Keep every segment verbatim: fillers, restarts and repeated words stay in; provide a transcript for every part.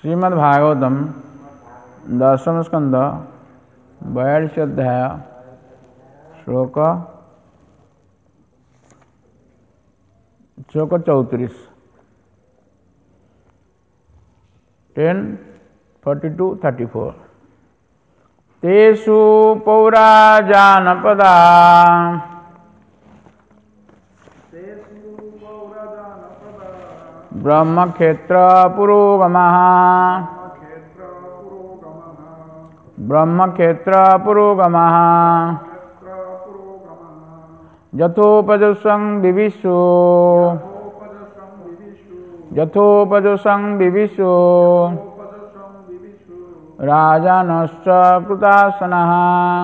श्रीमद्भागवतम दशम स्कंद बयालीस अध्याय श्लोक श्लोक चौतीस ten forty two thirty four तेषु पौरा जानपदा ब्रह्मक्षेत्र पुरोगमः ब्रह्मक्षेत्र पुरोगमः यथोपजुषं विविशो यथोपजुषं विविशो राजानश्च कृतासनः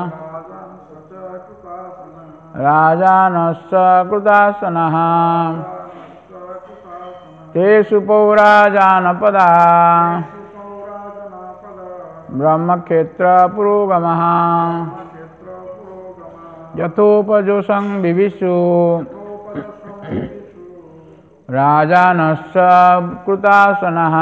राजानश्च कृतासनः तेषु पौरा जानपदा ब्रह्मक्षेत्र पुरोगमः यथोपजुषं विविशो राजानश्च कृतासनः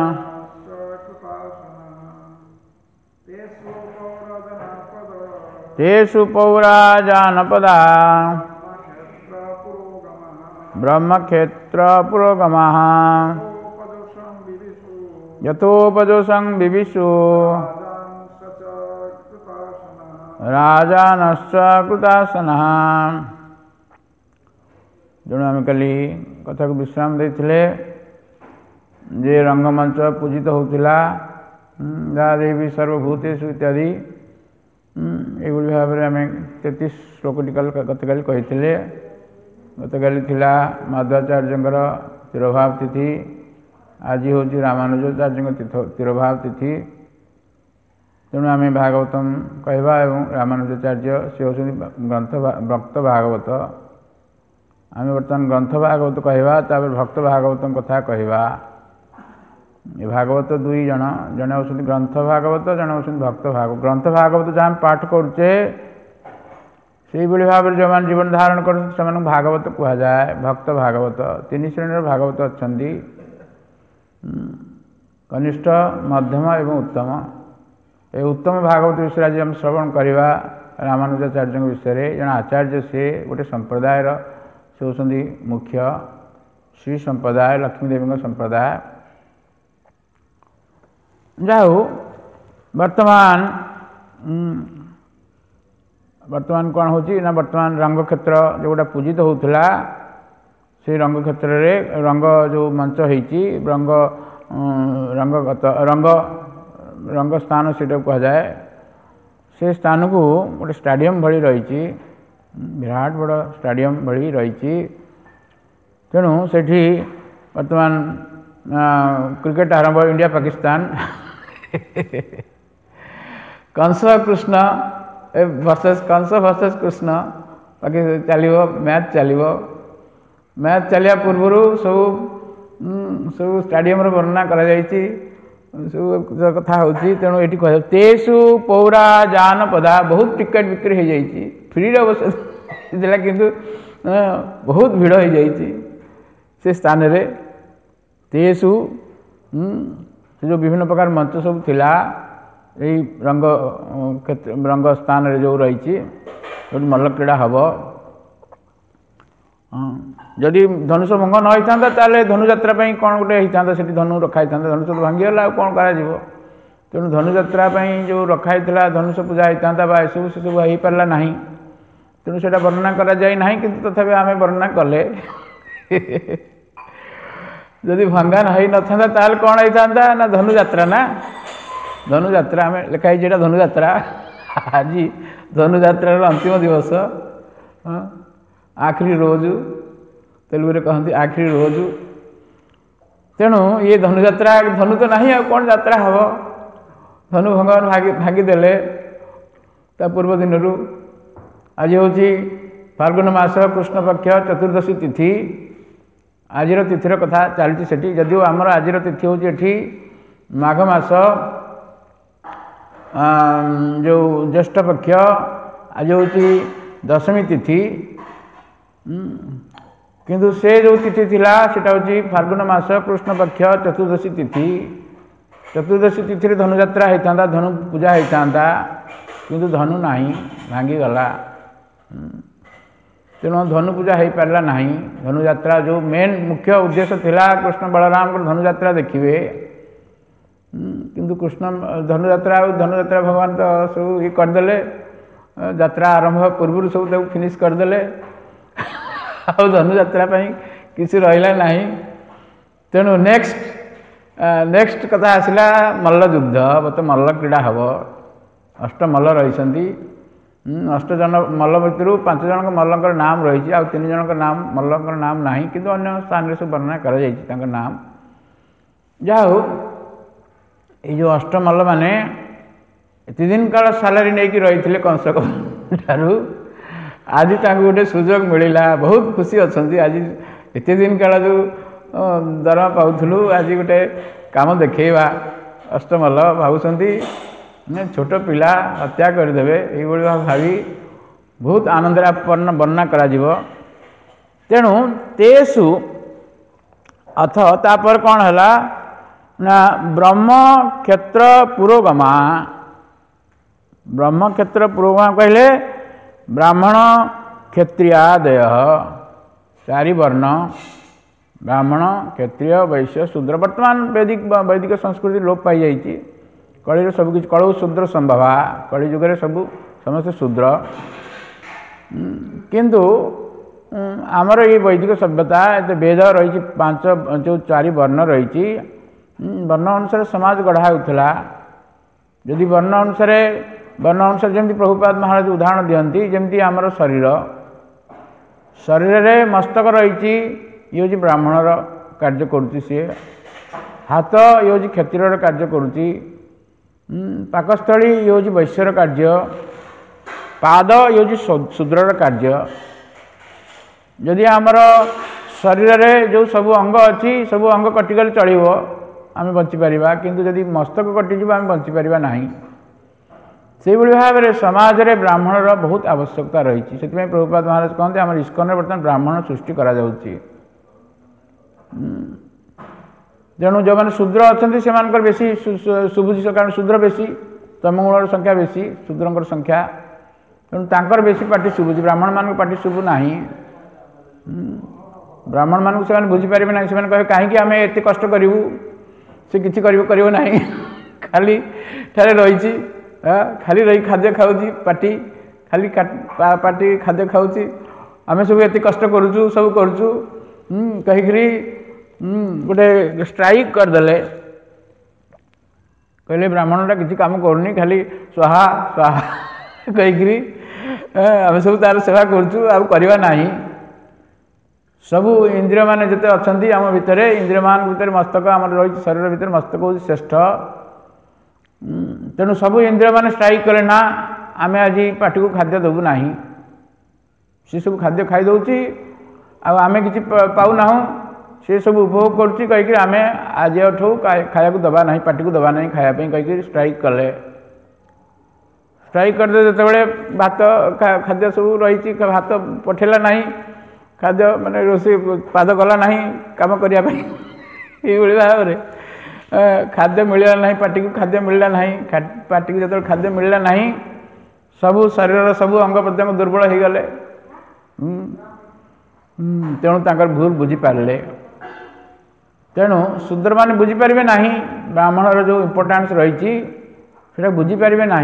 तेषु पौरा जानपदा ब्रह्मक्षेत्र पुरोगमः यथोपजुषं विविशो राजानश्च कृतासनः। तेणु आम कल कथा को विश्राम देते जे रंगमंच पूजित होता जा देवी सर्वभूतेषु इत्यादि एभली भाव में आम तैंतीस श्लोकटी गतकाली कही गतकाली थिला माध्वाचार्य तिरभाव तिथि आज हूँ रामानुजाचार्य तिरभाव तिथि तेणु आम भागवतम कहवा एवं रामानुजाचार्य सी हूँ ग्रंथ भक्त भागवत आम बर्तमान ग्रंथ भागवत कहवा तापर भक्त भागवत कथा कहवा ये भागवत दुई जन जड़े हूँ ग्रंथ भागवत जड़े हूँ भक्त भागवत ग्रंथ भागवत जहाँ पाठ करुचे से भाव में जो मैंने जीवन धारण कर भागवत कह जाए भक्त भागवत तीन श्रेणी भागवत अच्छा कनिष्ठ मध्यम एवं उत्तम ये उत्तम भागवत विषय आज हम श्रवण करवा रामानुजाचार्य विषय जन आचार्य से गोटे संप्रदाय से होती मुख्य श्री संप्रदाय लक्ष्मीदेवी संप्रदाय जाओ वर्तमान वर्तमान कौन होची ना वर्तमान रंग क्षेत्र जो गोटा पूजित होता से रंग क्षेत्र में रंग जो मंच होती रंग रंगगत रंग रंग स्थान से कह जाए से स्थान को गोटे स्टाडियम भली रही विराट बड़ स्टाडियम भली रही तेणु सेठी वर्तमान क्रिकेट आरंभ India Pakistan Kansa Krishna versus Kansa versus Krishna बाकी चलो मैच चलो मैच चलिया पूर्वर सब सब स्टाडियम वर्णना कर सब कथा होती तेणु ये कह तेषु पौरा जानपदा बहुत टिकेट बिक्री हो जाती फ्री अवश्य किंतु बहुत भीड़ हो जाती से स्थान रे तेषु से जो विभिन्न प्रकार मंच सब थिला यही रंग क्षेत्र रंग स्थान रे जो रही मल्ल क्रीड़ा हम जदि धनुष भंग न होता ताले धनुजात्रा कौन गोटे होता से धनु रखाई था धनुष तो भांगीगला कौन करा तेणु धनुजात्रा जो रखाई धनुष पूजा होता बा सब से सब हो पारा ना तेणु से वर्णना करा जाए ना किंतु तथापि आम वर्णना कले जदि भंगा नहीं न था ताल कौन होता ना धनुजात्रा ना धनुजात्रा आम लिखाई जेटा धनुजात्रा आज धनुजात्रार अंतिम दिवस आखिरी रोज तेलुगु कहते आखिरी रोज तेणु ये धनुजात्रा धनु तो नहीं आ कौन यात्रा हम धनु भगवान भागी भांगीदेले ता पूर्व दिन आज हूँ फाल्गुन मास कृष्ण पक्ष चतुर्दशी तिथि आज तिथिर कथा चलती सेठी जदिव आमर आज तिथि हूँ ये माघ मास जो ज्येष्ठ पक्ष आज हूँ दशमी तिथि किंतु से जो तिथि थिला सेटा हूँ फाल्गुन मास कृष्ण पक्ष चतुर्दशी तिथि चतुर्दशी तिथि धनुयात्रा होता धनु पूजा होता किंतु धनु नहीं भांगीगला तेणु धनु पूजा हो पारा ना धनुयात्रा जो मेन मुख्य उद्देश्य थिला कृष्ण बलराम को धनुयात्रा देखिए किंतु कृष्ण धनुयात्रा धनुयात्रा भगवान तो सब ये करदे यात्रा आरंभ पूर्व सब फिनिश करदे धनुयात्रा किसी रहा ना तेणु नेक्स्ट नेक्स्ट कथा आसला मल्ल युद्ध बत मल्ल क्रीड़ा हम अष्ट मल्ल रही अष्ट जन मल्ल भितर पांच जन मल्लर नाम रही आ तीन जन नाम मल्लर नाम ना कि अन्य स्थान सब वर्णना कर नाम जहा हो ये जो अष्ट मल्ल मैंने एत दिन काल सालारी नहीं रही कंसक ठारू आज गोटे सुजोग मिलला बहुत खुशी अच्छा आज एत दिन काल जो दरमा पाऊलु आज गोटे काम देखा अष्टमल्ल भावुंट छोट पिला हत्या करदे ये भावी बहुत आनंदपूर्ण वर्णना करा तेणु तेसु अथ तापर कौन है ना ब्रह्म क्षेत्र पुरोगमा ब्रह्म क्षेत्र पुरोगमा कहले ब्राह्मण क्षत्रियादय चारि वर्ण ब्राह्मण क्षत्रिय वैश्य शूद्र वर्तमान वैदिक वैदिक संस्कृति लोप पाई जाइए कली सबकि कलु शूद्र संभवा कली जुगे सब समस्त शूद्र किंतु आमर ये वैदिक सभ्यता वेद रही पांच जो चारि वर्ण रही वर्ण अनुसार समाज गढ़ा होता जदि वर्ण अनुसार वर्ण अनुसार जमी प्रभुपाद महाराज उदाहरण दिखती जमी आमर शरीर शरीर रे मस्तक रही ये हूँ ब्राह्मणर कार्य करुच्ची सी हाथ ये हूँ क्षत्रियर कार्य करुच्ची पाकस्थली ये हूँ वैश्यर कार्य पाद ये हूँ शूद्रर कार्य जदि आमर शरीर रे जो सब अंग अच्छी सब अंग कटिगले चलो आम बंचीपर किंतु जदि मस्तक कटिज आम बंचीपर ना से भाव में समाज में ब्राह्मणर बहुत आवश्यकता रही से प्रभुपाद महाराज कहते आम इस्कन बर्तमान ब्राह्मण सृष्टि करा तेणु जो मैंने शूद्र अच्छा से बेसी शुभुची कारण शूद्र बेसी तमंगुलर संख्या बेसी शूद्रंकर संख्या तेणु तांकर बेसी पार्टी शुभुची ब्राह्मण मान पार्टी शुभु ना ब्राह्मण मानक से बुझीपारे ना से कहे कहीं आम एत कष्ट करूँ से किसी कर ना खाली ठारे रही खाली रही खाद्य खाऊँ पार्टी खाली पार्टी खाद्य खाऊँ आम सब एत कष्ट करुचु सब करुचु कहीकि गोटे स्ट्राइक करदे कहले ब्राह्मणटा किसी काम करनी खाली स्वाहा स्वाहा कहीकि आम सब तार सेवा करुचु आ करवा ना सबू इंद्रिय मान जिते अच्छा आम भितर इंद्रिय मान भितर मस्तक आम रही शरीर भितर मस्तक हूँ श्रेष्ठ तेणु सबू इंद्रिय मान स्ट्राइक कले ना आम आज पार्टी को खाद्य देवु ना सी सब खाद्य खाई दौची आम कि पाऊना सी सब उपभोग करुच्ची कहीकि आम आज ठू खाया दबा ना पार्टी को दबा ना खायापी कहीकि स्ट्राइक कले स्ट्राइक करदे जो भात खाद्य सब रही भात पठेला ना खाद्य माने रोषे पाद गला ना कम करने ये भाव में खाद्य मिलला ना पार्टी को खाद्य मिलला ना पार्टी को जो खाद्य मिलला ना सबू शरीर सबू अंग प्रत्यंग दुर्बल हो गले तेणु तांकर भूल बुझीपारे तेणु शूद्र मान बुझीपारे ना ब्राह्मणर जो इम्पोर्टान्स रही बुझीपारे ना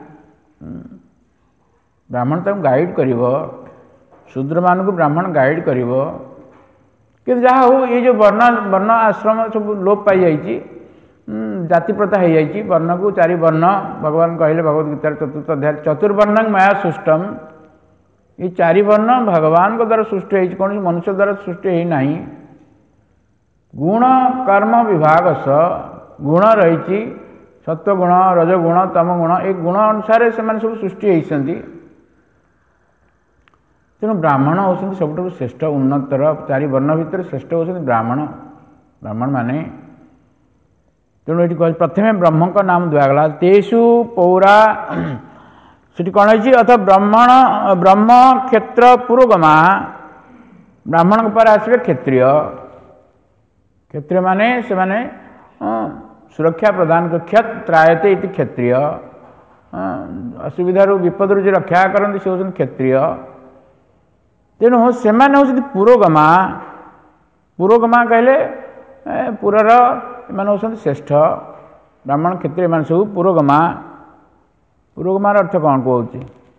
ब्राह्मण तक गाइड कर शूद्र मान को ब्राह्मण गाइड कर कि जहा हो ये जो वर्ण वर्ण आश्रम सब लोप पाई जाइए जाति प्रथा हो जाइए वर्ण को चारि वर्ण भगवान कहले भगवद गीतार चतुर्थ अध्याय चतुर्वर्ण माया सृष्टम ये चारि वर्ण भगवान को द्वारा सृष्टि होती कौन मनुष्य द्वारा सृष्टि होना गुण कर्म विभाग स गुण रही सत्वगुण रजगुण तमगुण एक गुण अनुसार से सब सृष्टि होती तेणु ब्राह्मण होती सब श्रेष्ठ उन्नतर चारि वर्ण भितर श्रेष्ठ होती ब्राह्मण ब्राह्मण माने तेणु ये कह प्रथम ब्रह्म का नाम दिगला तेषु पौरा से कौन है अथ ब्राह्मण ब्रह्म क्षेत्र पुरोगमा ब्राह्मण पर आसवे क्षत्रिय क्षत्रिय माने से माने सुरक्षा प्रदान कर क्षत त्रायते इति क्षत्रिय असुविधार विपदर जो रक्षा करते से हूँ क्षत्रिय तेणु से हूँ पुरोगमा पुरोगमा कहले पुरर एम हूँ श्रेष्ठ ब्राह्मण क्षत्रिय मान सब पुरोगमा पुरोगमार अर्थ कौन कहूँ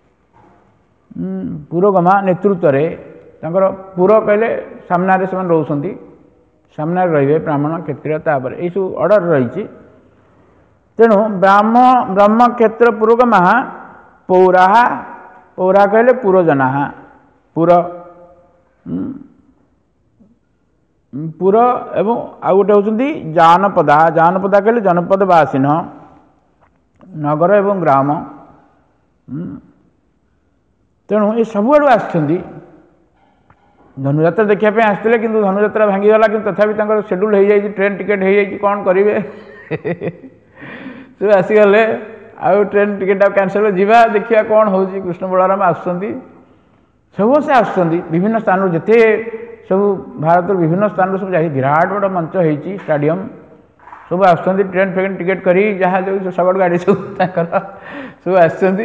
पुरोगमा नेतृत्व तांकर पुर कहले सामने से रोचंती सामने रे ब्राह्मण क्षत्रिय तापर ये सब अर्डर रही तेणु ब्राह्म ब्रह्म क्षेत्र पुरोगमा पौरा पौरा कहले पुरजना पुर पुर एवं आउ गोटे होती जानपदा जानपदा कहले जनपदवासीन नगर एवं ग्राम तेणु ये सबुआड़ आसुँच धनुजात्रा देखा आसते कि धनुजात्रा भांगीगला कि तथापि शेड्यूल हो जाए ट्रेन टिकेट हो जाए कौन करेंगे से आसीगले आउ ट्रेन टिकेट कैंसल जावा देखिए कौन हो कृष्ण बलराम आसुँच सब से आसुँच विभिन्न स्थान जिते सब भारत विभिन्न स्थान सब जा विराट बड़ा मंच हो स्टाडियम सब आसुँच ट्रेन फेन टिकेट करी जहाँ जो शगड़ गाड़ी सब सब आसुँच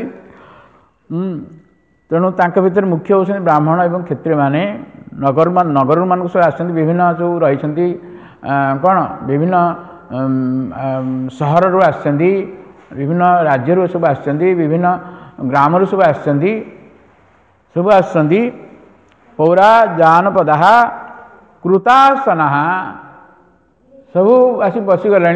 तेणु तांके भितर मुख्य होती ब्राह्मण एवं क्षत्रिय माने नगर नगर मान सब आसुँच विभिन्न जो रही कौन विभिन्न सहर रू आसुँच विभिन्न राज्य सब आसुँच विभिन्न ग्राम सब आसुँच सब आसुँच पौरा जानपदा कृतासना सबू आसी बसीगले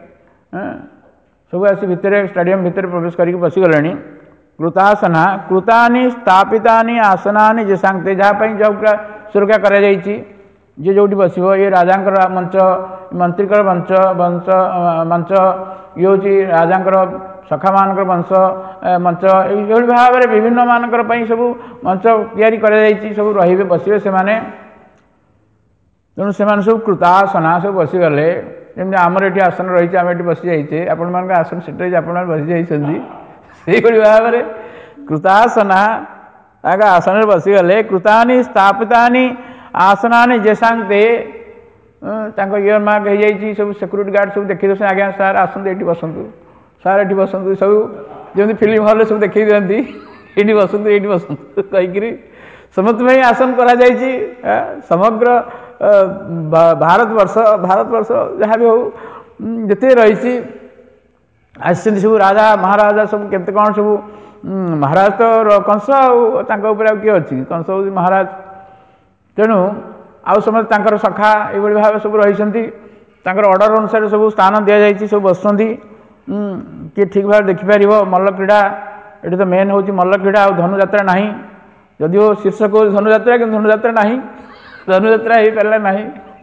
सब आसी भितर स्टाडियम भितर प्रवेश करके बसीगले कृतासना कृतानि स्थापितानि आसनानि जेसांगते जहाँपाई जब सुरक्षा करा जाइछि जे जोटी बसिबो ये राजांकर मंच मंत्रीकर मंच वंश मंच ये हूँ राजांकर सखा मानकर वंश मंच ये भाव में विभिन्न मानकर सब मंच तैयारी करा जाइछि सब रहिबे बसिबे से माने तेणु से सब कृतासना सब बसीगले जमी आमर ये आसन रही आम ये बसी जाइए आपण मान आसन सेट आप बसी जाइए से भाव में कृतासना आसन बसीगले कृतानि स्थापितानि आसनानि जेसांगते इयर मार्क हो जाइए सब सिक्यूरीटी गार्ड सब देखी दे आज्ञा सार आसते ये बसतु सार ये बसतु सब जमी फिल्म हल सब देखी दिखती ये बसतु ये बसतु कहीकि समस्त आसन करा समग्र भारत वर्ष भारत वर्ष जहाँ भी हो जिते रही आसि सब राजा महाराजा सब केते कौन सब महाराज तो कंस आउे किए अच्छी कंस हूँ महाराज तेणु आउ समस्त तांकर सखा ये भाव सब रही ऑर्डर अनुसार सब स्थान दि जाए सब बसुँच किए ठीक भाव देखिपर मल्ल क्रीड़ा ये तो मेन हूँ मल्ल क्रीड़ा आ धनुजात्रा ना जदि हो शीर्षक हो धनुजात्रा कि धनुजात्रा ना धनुजात्रा हो पारा ना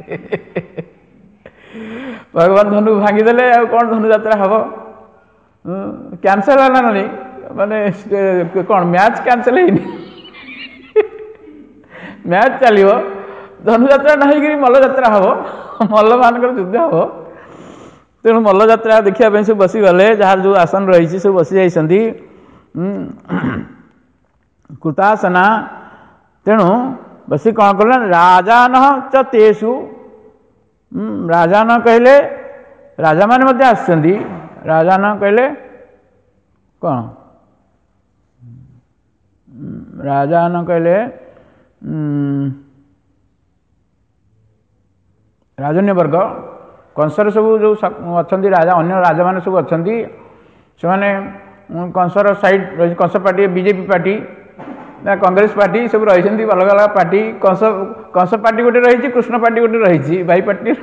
भगवान धनु भांगीदे आ कौन धनुजात्रा हम कैंसल है ना नहीं माने कौन मैच कैंसल है मैच चलो धनुजात्रा ना कि मल्लजात्रा हम मल्ल मान युद्ध हम तेणु मल्लजात्रा देखा सब बसीगले जार जो आसन रही सब बसी जाइछंती कृतासना तेणु बसी कौन कल राजान च तेषु राजान कहले राजा माने आसुँच राजान कहले कौन राजान कहले राजन्य वर्ग कंसर सब जो अच्छा राजा अन्य राजा मान सब अच्छा से कंसर साइड रही Kansa party BJP party Congress party सब रही अलग अलग पार्टी कंस कंस पार्टी गोटे रही कृष्ण पार्टी गोटे रही बाई पार्टी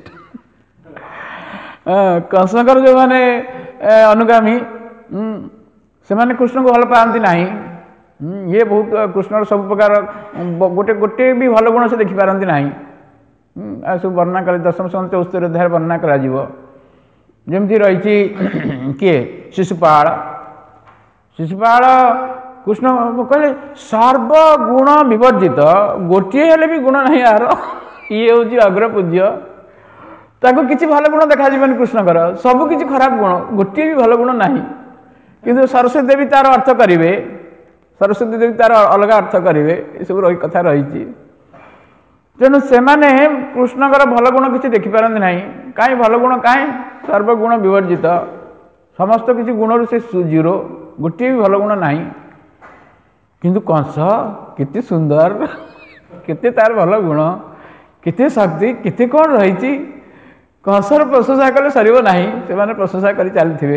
कंसकर जो मैंने अनुगामी से मैंने कृष्ण को भल पाती ना ये बहुत कृष्ण सब प्रकार गोटे गोटे भी भल गुण से देखिपारती ना सब वर्णना कर दशम स्कंद चौस्तरी अध्याय वर्णना करमती रही किए शिशुपाल शिशुपाल कृष्ण कहले सर्वगुण विवर्जित गोटे हेले भी गुण नहीं यार ये हूँ अग्रपूज्य ताको किसी भल गुण देखा कृष्णकर सब किसी खराब गुण गोटे भी भल गुण ना किंतु सरस्वती देवी तार अर्थ करेंगे सरस्वती देवी तार अलग अर्थ करेंगे ये सब रही कथा रही तेणु से कृष्णकर भल गुण किसी देखिपारती ना कहीं भल गुण कहीं ସର୍ବଗୁଣ ବିବର୍ଜିତ, ସମସ୍ତ କିଛି ଗୁଣରୁ ସେ ଜିରୋ, ଗୋଟିଏ ବି ଭଲ ଗୁଣ ନାହିଁ। କିନ୍ତୁ କଂସ କେତେ ସୁନ୍ଦର, କେତେ ତାର ଭଲ ଗୁଣ, କେତେ ଶକ୍ତି, କେତେ କ'ଣ ରହିଛି, କଂସର ପ୍ରଶଂସା କଲେ ସରିବ ନାହିଁ, ସେମାନେ ପ୍ରଶଂସା କରି ଚାଲିଥିବେ।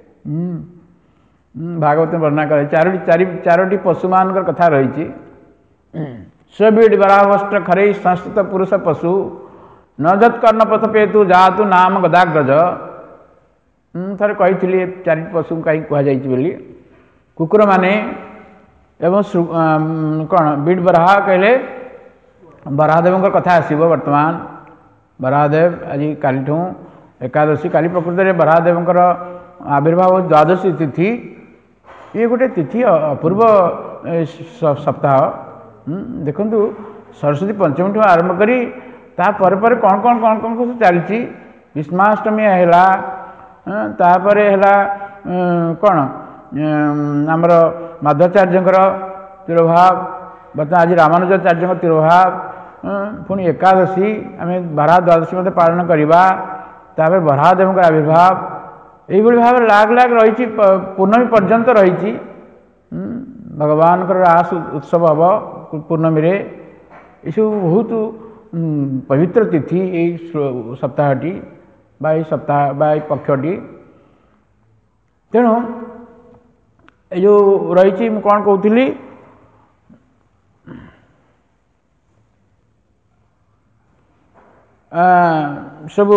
ଭାଗବତ ବର୍ଣ୍ଣନା କରେ ଚାରୋଟି ଚାରି ଚାରୋଟି ପଶୁମାନଙ୍କର କଥା ରହିଛି। ସ୍ୱବିଡ଼ ବରାହଷ୍ଟ ଖରେଇ ସଂସ୍କୃତ ପୁରୁଷ ପଶୁ ନଯତ୍ କର୍ଣ୍ଣପଥ ପେତୁ ଯାତୁ ନାମ ଗଦାଗ୍ରଜ। ମୁଁ ଥରେ କହିଥିଲି ଚାରିଟି ପଶୁଙ୍କୁ କାହିଁକି କୁହାଯାଇଛି ବୋଲି। କୁକୁରମାନେ ଏବଂ କ'ଣ ବିଡ଼ ବରାହ କହିଲେ ବରାହଦେବଙ୍କର କଥା ଆସିବ ବର୍ତ୍ତମାନ। ବରାହଦେବ ଆଜି କାଲିଠୁ ଏକାଦଶୀ, କାଲି ପ୍ରକୃତରେ ବରାହଦେବଙ୍କର ଆବିର୍ଭାବ ଦ୍ୱାଦଶୀ ତିଥି। ଇଏ ଗୋଟେ ତିଥି ଅପୂର୍ବ ସପ୍ତାହ। ଦେଖନ୍ତୁ ସରସ୍ୱତୀ ପଞ୍ଚମୀଠୁ ଆରମ୍ଭ କରି ତାପରେ ପରେ କ'ଣ କ'ଣ କ'ଣ କ'ଣ ସବୁ ଚାଲିଛି। ଭୀଷ୍ମାଷ୍ଟମୀ ହେଲା, ତାପରେ ହେଲା କ'ଣ ଆମର ମାଧବାଚାର୍ଯ୍ୟଙ୍କର ତିରୋଭାବ, ବର୍ତ୍ତମାନ ଆଜି ରାମାନୁଜାଚାର୍ଯ୍ୟଙ୍କ ତିରୋଭାବ, ପୁଣି ଏକାଦଶୀ ଆମେ ବରାହ ଦ୍ୱାଦଶୀ ମଧ୍ୟ ପାଳନ କରିବା, ତାପରେ ବରାହଦେବଙ୍କର ଆବିର୍ଭାବ, ଏଇଭଳି ଭାବରେ ଲାଗ ଲାଗ ରହିଛି, ପୂର୍ଣ୍ଣମୀ ପର୍ଯ୍ୟନ୍ତ ରହିଛି। ଭଗବାନଙ୍କର ରାସ ଉତ୍ସବ ହେବ ପୂର୍ଣ୍ଣମୀରେ। ଏସବୁ ବହୁତ ପବିତ୍ର ତିଥି ଏଇ ସପ୍ତାହଟି ବା ଏଇ ସପ୍ତାହ ବା ଏଇ ପକ୍ଷଟି। ତେଣୁ ଏ ଯେଉଁ ରହିଛି, ମୁଁ କ'ଣ କହୁଥିଲି, ସବୁ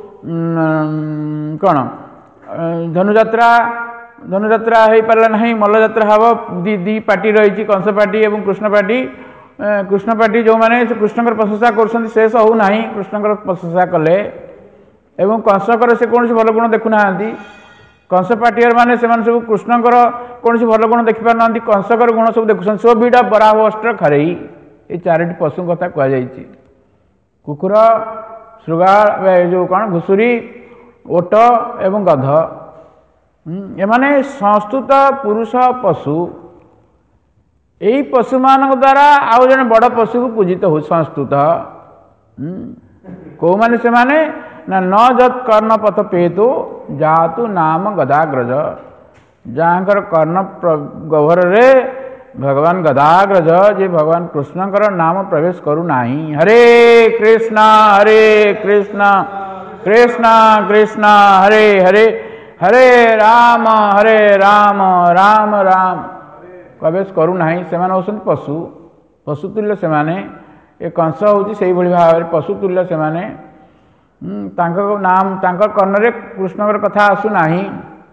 କ'ଣ ଧନୁଯାତ୍ରା ଧନୁଯାତ୍ରା ହେଇପାରିଲା ନାହିଁ, ମଲ୍ଲଯାତ୍ରା ହେବ। ଦି ଦି ପାର୍ଟି ରହିଛି, କଂସ ପାର୍ଟି ଏବଂ କୃଷ୍ଣ ପାର୍ଟି। କୃଷ୍ଣ ପାର୍ଟି ଯେଉଁମାନେ ସେ କୃଷ୍ଣଙ୍କର ପ୍ରଶଂସା କରୁଛନ୍ତି, ଶେଷ ହେଉନାହିଁ କୃଷ୍ଣଙ୍କର ପ୍ରଶଂସା କଲେ। ଏବଂ କଂସଙ୍କର ସେ କୌଣସି ଭଲ ଗୁଣ ଦେଖୁନାହାନ୍ତି। କଂସ ପାର୍ଟିୟର ମାନେ ସେମାନେ ସବୁ କୃଷ୍ଣଙ୍କର କୌଣସି ଭଲ ଗୁଣ ଦେଖିପାରୁନାହାନ୍ତି, କଂସଙ୍କର ଗୁଣ ସବୁ ଦେଖୁଛନ୍ତି। ସ୍ୱବିଡ଼ ବରାହ ଅଷ୍ଟ ଖରେଇ, ଏ ଚାରୋଟି ପଶୁଙ୍କ କଥା କୁହାଯାଇଛି। କୁକୁର, ଶୃଗାଳ, ଏ ଯେଉଁ କ'ଣ ଘୁଷୁରୀ, ଓଟ ଏବଂ ଗଧ, ଏମାନେ ସଂସ୍କୃତ ପୁରୁଷ ପଶୁ। ଏଇ ପଶୁମାନଙ୍କ ଦ୍ୱାରା ଆଉ ଜଣେ ବଡ଼ ପଶୁକୁ ପୂଜିତ ହଉ ସଂସ୍କୃତ। କେଉଁମାନେ ସେମାନେ ନା ନ ଯତ୍ କର୍ଣ୍ଣପଥ ପେତୁ ଯାତୁ ନାମ ଗଦାଗ୍ରଜ, ଯାହାଙ୍କର କର୍ଣ୍ଣ ଗହ୍ୱରରେ ଭଗବାନ ଗଦାଗ୍ରଜ, ଯେ ଭଗବାନ କୃଷ୍ଣଙ୍କର ନାମ ପ୍ରବେଶ କରୁନାହିଁ। ହରେ କୃଷ୍ଣ ହରେ କୃଷ୍ଣ କୃଷ୍ଣ କୃଷ୍ଣ ହରେ ହରେ, ହରେ ରାମ ହରେ ରାମ ରାମ ରାମ ପ୍ରବେଶ କରୁନାହିଁ, ସେମାନେ ହେଉଛନ୍ତି ପଶୁ। ପଶୁତୁଲ୍ୟ ସେମାନେ। ଏ କଂସ ହେଉଛି ସେଇଭଳି ଭାବରେ ପଶୁତୁଲ୍ୟ ସେମାନେ। ତାଙ୍କ ନାମ ତାଙ୍କ କର୍ଣ୍ଣରେ କୃଷ୍ଣଙ୍କର କଥା ଆସୁନାହିଁ।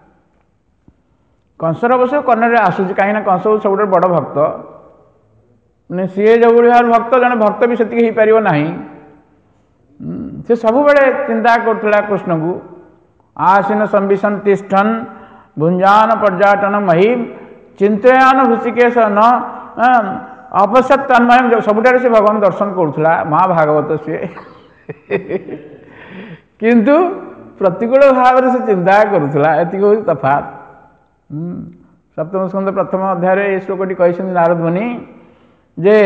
କଂସର ଅବଶ୍ୟ କର୍ଣ୍ଣରେ ଆସୁଛି, କାହିଁକିନା କଂସ ହେଉଛି ସବୁଠାରୁ ବଡ଼ ଭକ୍ତ। ମାନେ ସିଏ ଯେଉଁଭଳି ଭାବରେ ଭକ୍ତ, ଜଣେ ଭକ୍ତ ବି ସେତିକି ହେଇପାରିବ ନାହିଁ। ସେ ସବୁବେଳେ ଚିନ୍ତା କରୁଥିଲା କୃଷ୍ଣଙ୍କୁ। आसीन संविशन तिष्ठन भुंजान पर्यटन महिम चिंतयान हृषिकेश न अपश्यत तन्मय सबुठारे से भगवान दर्शन करुला महाभागवत सी किंतु प्रतिकूल भाव से चिंता करुला एति तफात। सप्तम स्कंद प्रथम अध्याय ये श्लोकटी कही नारद मुनि जे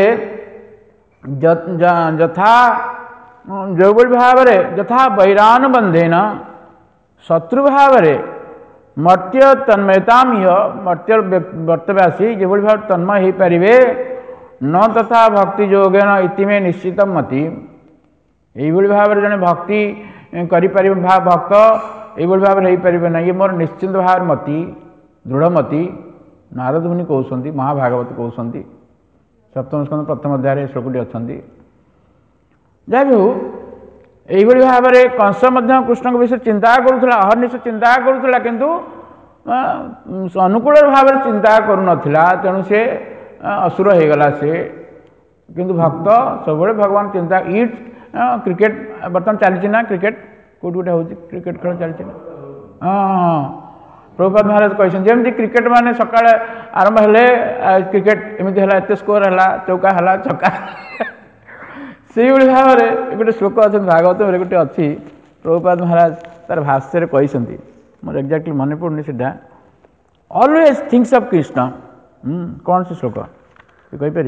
यथा जो भाव यथा वैरान बंधेन शत्रु भाव मर्त्य तन्मयताम मर्त्य वर्तव्यासी जो भाव तन्मय हो पारे न तथा भक्ति योगेन इतिमे निश्चित मति यही भाव जड़े भक्ति कर भक्त यही भाव हो पारे ना ये मोर निश्चिंत भाव मति दृढ़मति नारद मुनि कहते महाभागवत कहते सप्तम स्कंद प्रथम अध्याय श्लोकटी अच्छा जहाँ भी हो यही भाव में कंस कृष्ण विषय चिंता करुला अहर्निश चिंता करुला किंतु अनुकूल भाव में चिंता करुला तेणु से असुर हो गला से किंतु भक्त सब भगवान चिंता इट क्रिकेट बर्तमान चलती ना क्रिकेट कौट गोटे हूँ क्रिकेट खेल चलती ना हाँ हाँ प्रभुपाद महाराज कहते जमी क्रिकेट माने सकाଳେ आरंभ हेले क्रिकेट एमती है एत स्कोर है चौका है छक्का से भाव में गोटे श्लोक अच्छे भागवत गोटे अच्छी प्रभुपाद महाराज तार भाष्य कहते मोर एक्जाक्टली मन पड़नी सीधा ऑलवेज थिंक्स ऑफ कृष्ण कौन से श्लोक कहीपर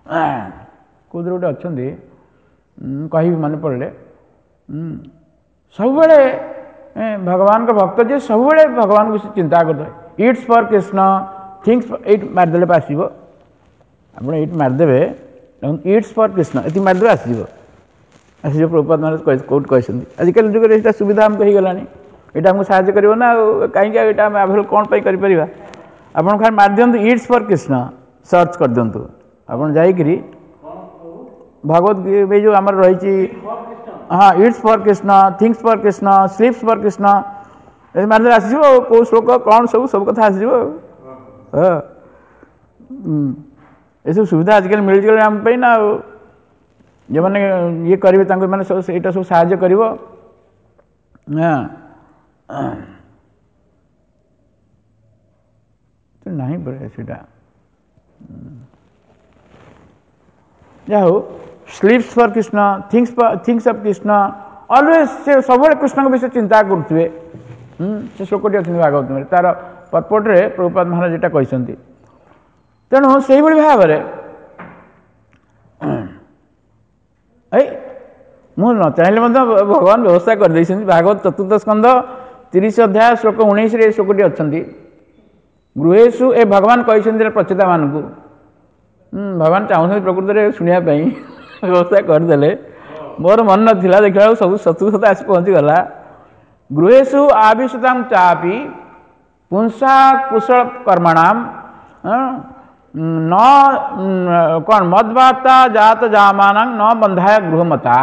कौन गोटे अच्छा कह मन पड़े सब भगवान का भक्त जे सब भगवान विषय चिंता करते it's for Krishna things at मारिदेले आसो आप इट मारिदेवे इट्स फॉर कृष्ण ये मारिदेवे आसो आसो प्रभुपाद महाराज कौट कहते आजिकल जुग में सुविधा आमको हो गलानी यहाँ आमको साहय कर ना कहीं आवेलेबल कौन कर आप खाली मार दिंतु इट्स फॉर कृष्ण सर्च कर दिंतु आप जाकि भगवत ये जो आम रही हाँ it's for Krishna things for Krishna sleeps for Krishna मारे आसो कौ श्लोक कौन सब सब कथा आसो ये सब सुविधा आजिकल मिल आम ना जो मैंने ये करेंगे मैंने यहाँ सब साहय कर नहीं पड़े सीटा जाओ sleeps for Krishna things things of Krishna always से सब कृष्ण विषय चिंता करुवे से श्लोकटी अच्छे भागवत में तार पर्पट रे प्रभुपाद महाराज यहाँ कहते तेणु से भाव मुझे न चाहिए भगवान व्यवस्था करदे भागवत चतुर्थ स्कंद तीस अध्याय श्लोक उन्नीस श्लोकटी अच्छा गृहेशु ए भगवान कहते प्रचेता मानू भगवान चाहते प्रकृति में शुणापी व्यवस्था करदे मोर मन नाला देखा सब सतु सत आसी पहुँचीगला गृहेशु आविशता चापी पुंसा कुशल कर्मणाम न कौन मदवाता जात जामान न बंधाय गृहमता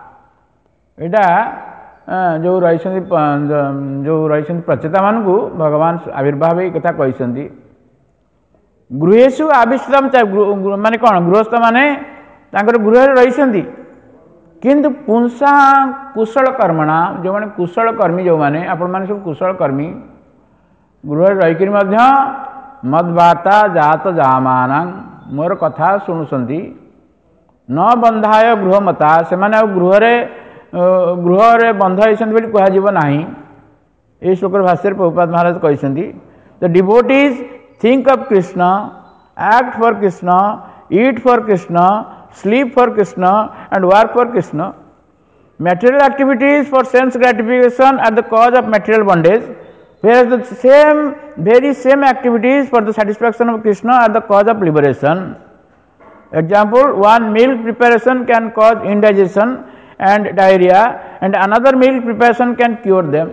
यहाँ जो रही जो रही प्रचेता मानू भगवान आविर्भाव कथा कहते गृहेशु आविष्टम माने कौन गृहस्थ माने गृह रही किंतु पुंसा कुशल कर्मणा जो मैंने कुशल कर्मी जो मैंने आपण मैंने सब कुशल कर्मी गृह रहीकि मदवार्ता जात जामान मोर कथा शुणुंट न बंधाय गृहमता से मैंने गृह गृह बंध होती कहना ये श्लोक भाष्य प्रभुपाद महाराज कहते the devotees think of Krishna act for Krishna eat for Krishna sleep for Krishna and work for Krishna material activities for sense gratification are the cause of material bondage, whereas the same very same activities for the satisfaction of Krishna are the cause of liberation. Example, one milk preparation can cause indigestion and diarrhea, and another milk preparation can cure them.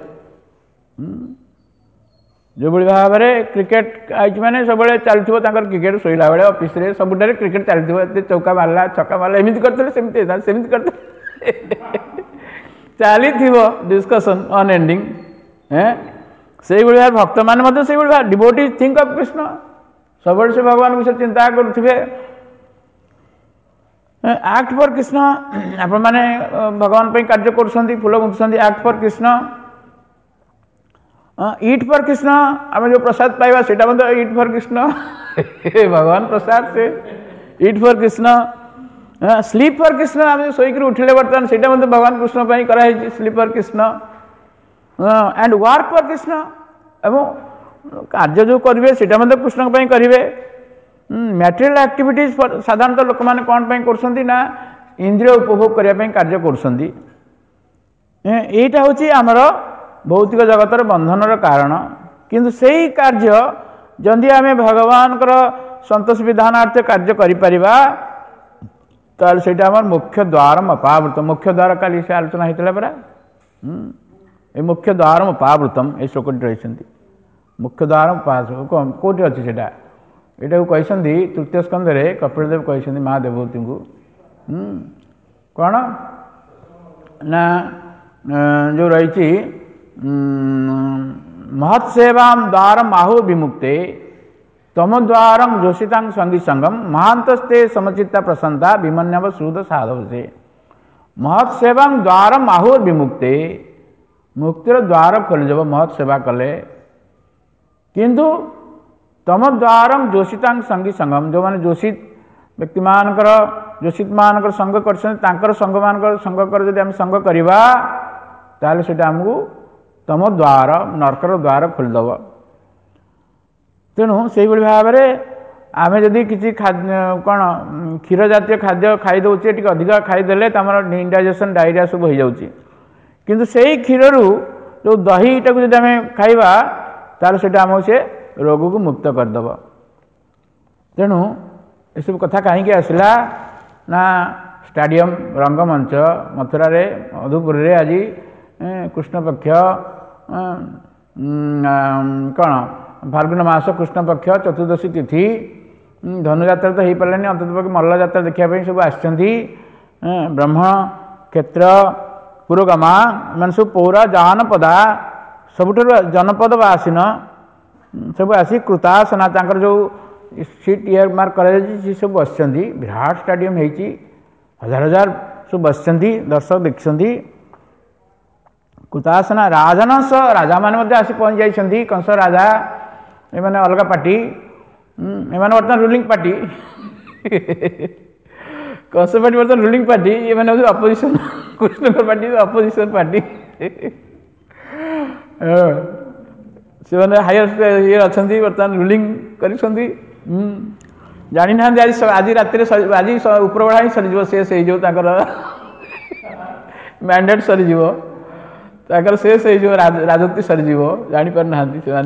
जो भाई भाव में cricket I मैंने सब चलती cricket शोला बेले office रे सब क्रिकेट चलती चौका मारला छक्का मारला एमती करते सेमती करते चली डिस्कसन अन एंडिंग है से भाई भक्त मैंने से भाई डिवोटी थिंक ऑफ कृष्ण सब से भगवान विषय चिंता करुवे एक्ट फॉर कृष्ण आप मैंने भगवान पे कार्य कर फूल गुंथुंट act for Krishna eat for Krishna आम जो प्रसाद पाइबा से ईट फॉर कृष्ण भगवान प्रसाद से eat for Krishna sleep for Krishna आम जो शोक उठिले बर्तमान से भगवान कृष्ण कराई sleep for Krishna and work for Krishna एवं कार्य जो करेंगे से कृष्ण करेंगे मैटेरियल एक्टिविटीज साधारणतः लोक मैंने कौन करना इंद्रिय उपभोग करने कार्य करटा हूँ आमर भौतिक जगतर बंधनर कारण किंतु से ही कार्य जदि आम भगवान संतोष विधानार्थ कार्य करिपरिबा ताल से मुख्य द्वार अपावृतम मुख्य द्वार काली से आलोचना होता परा ये मुख्य द्वार अपावृतम ये श्लोक रही मुख्य द्वार कौटी अच्छी से यहाँ कहते तृतीय स्कंद कपिलदेव कहते महादेवती को कौन ना जो रही महत्सेवा द्वार आहु विमुक्ते तम द्वार जोशिता संगी संगम महांतस्ते समचित्ता प्रसन्नता विमन्यव श्रुत साधव से महत्सेवा द्वार आहु विमुक्ते मुक्तिर द्वार खोलीदेव महत्सेवा कले किंतु तम द्वार जोशिता संगी संगम जो मैंने जोशित व्यक्ति मानकर जोशित मानकर संग कर संग मान संग कर जब संग करवा ताले से आमको तम द्वार नरकर द्वार खोलीदेव तेणु से भाव में आम जदि किसी खाद्य कौन क्षीर जातीय खाद्य खाई दौचे अधिक खाईदे इंडाइजेशन डायरिया सब हो जाऊँगी किंतु सेई क्षीररू जो दहीटा को जब आम खाइबा तार से आम से रोग को मुक्त करदेव। तेणु ये सब कथा कहीं आसला ना स्टाडियम रंगमंच मथुरा रे मधुपुर रे आज कृष्णपक्ष कौन फाल्गुन मास कृष्णपक्ष चतुर्दशी तिथि धनुजात्रा तो हो पारानी अंतत मल्ल जात्रा देखापी सब आसछंती ब्रह्म क्षेत्र पुरोगमा मान सब पौरा जानपदा सबुठ जनपद आसीन सब आसी कृतासना तांकर जो सीट इयर मार्क कर सब बस विराट स्टाडियम होती हजार हजार सब बस दर्शक देखते कृतासना राजनंश राजा मैंने आसी पहुँच जाइए कंस राजा ये मैंने अलग पार्टी एम बर्तमान रूलिंग पार्टी कंस पार्टी बर्तमान रूलिंग पार्टी ये मैंने opposition Krishna party opposition party से मैंने हायर ये अच्छा बर्तमान रूलिंग कर जानी ना आज आज रात आज उपरबेला ही सरीज से से जो मैंडेट सरीज ताकर से से जो राजत्व सरीज जापार ना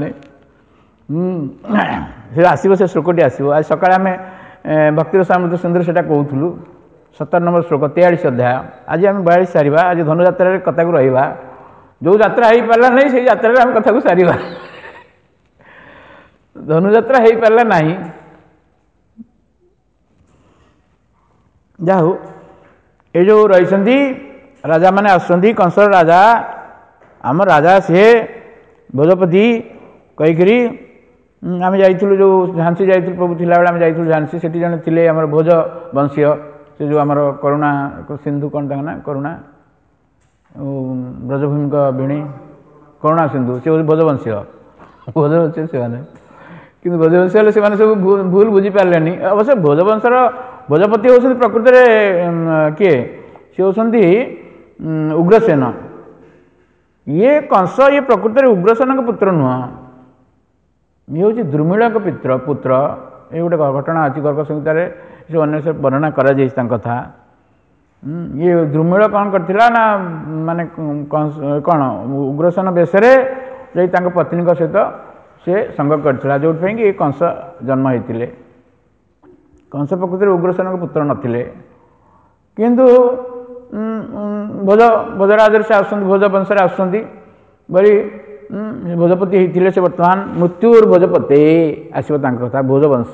से आसो से श्लोकटी आसो आज सकाଳେ आम भक्तिर सामृत सुंदर से कहूँ सतर नंबर श्लोक तेयालीस अध्याय आज आम बयालीस सारिबा आज धनुजात्रा कथा को रहा जो यात्रा हो पारा नहीं से यात्रा आम कथा को सारिबा धनुजात्रा हो पारा नहीं जाहू ये जो रही राजा मैंने आसुँच कंसर राजा आम राजा सी भोजपति कहीकि आम जाइलु जो झांसी जाइलु प्रभु थिला बेले आम जाइलु झांसी से जन थे आम भोज वंशीय से जो आमर करुणा सिंधु कौन तक ना करुणा ब्रजभूमि भिणी करुणा सिंधु से भोजवंशीय भोजवंशीय से कि भोजवंशी से सब भूल बुझी पारे अवश्य भोजवंशर भोजपति होती प्रकृत में किए सी होती उग्रसेन ये कंस ये प्रकृत में उग्रसेन पुत्र नुह ये हूँ द्रुमिल पित्र पुत्र ये गोटे घटना अच्छी गर्भ संहितार से अन्य वर्णना करा ये द्रुमिल कौन करथिला ना माने कौन उग्रसेन बेसरे जा पत्नी सहित से संग करथिला जो कि कंस जन्म होते कंस प्रकृत में उग्रसेन पुत्र नथिले किंतु भोज भोजराज से आस भोज वंश आसुँच बड़ी भोजपति होते से बर्तमान मृत्युर भोजपते आसो कथा भोजवंश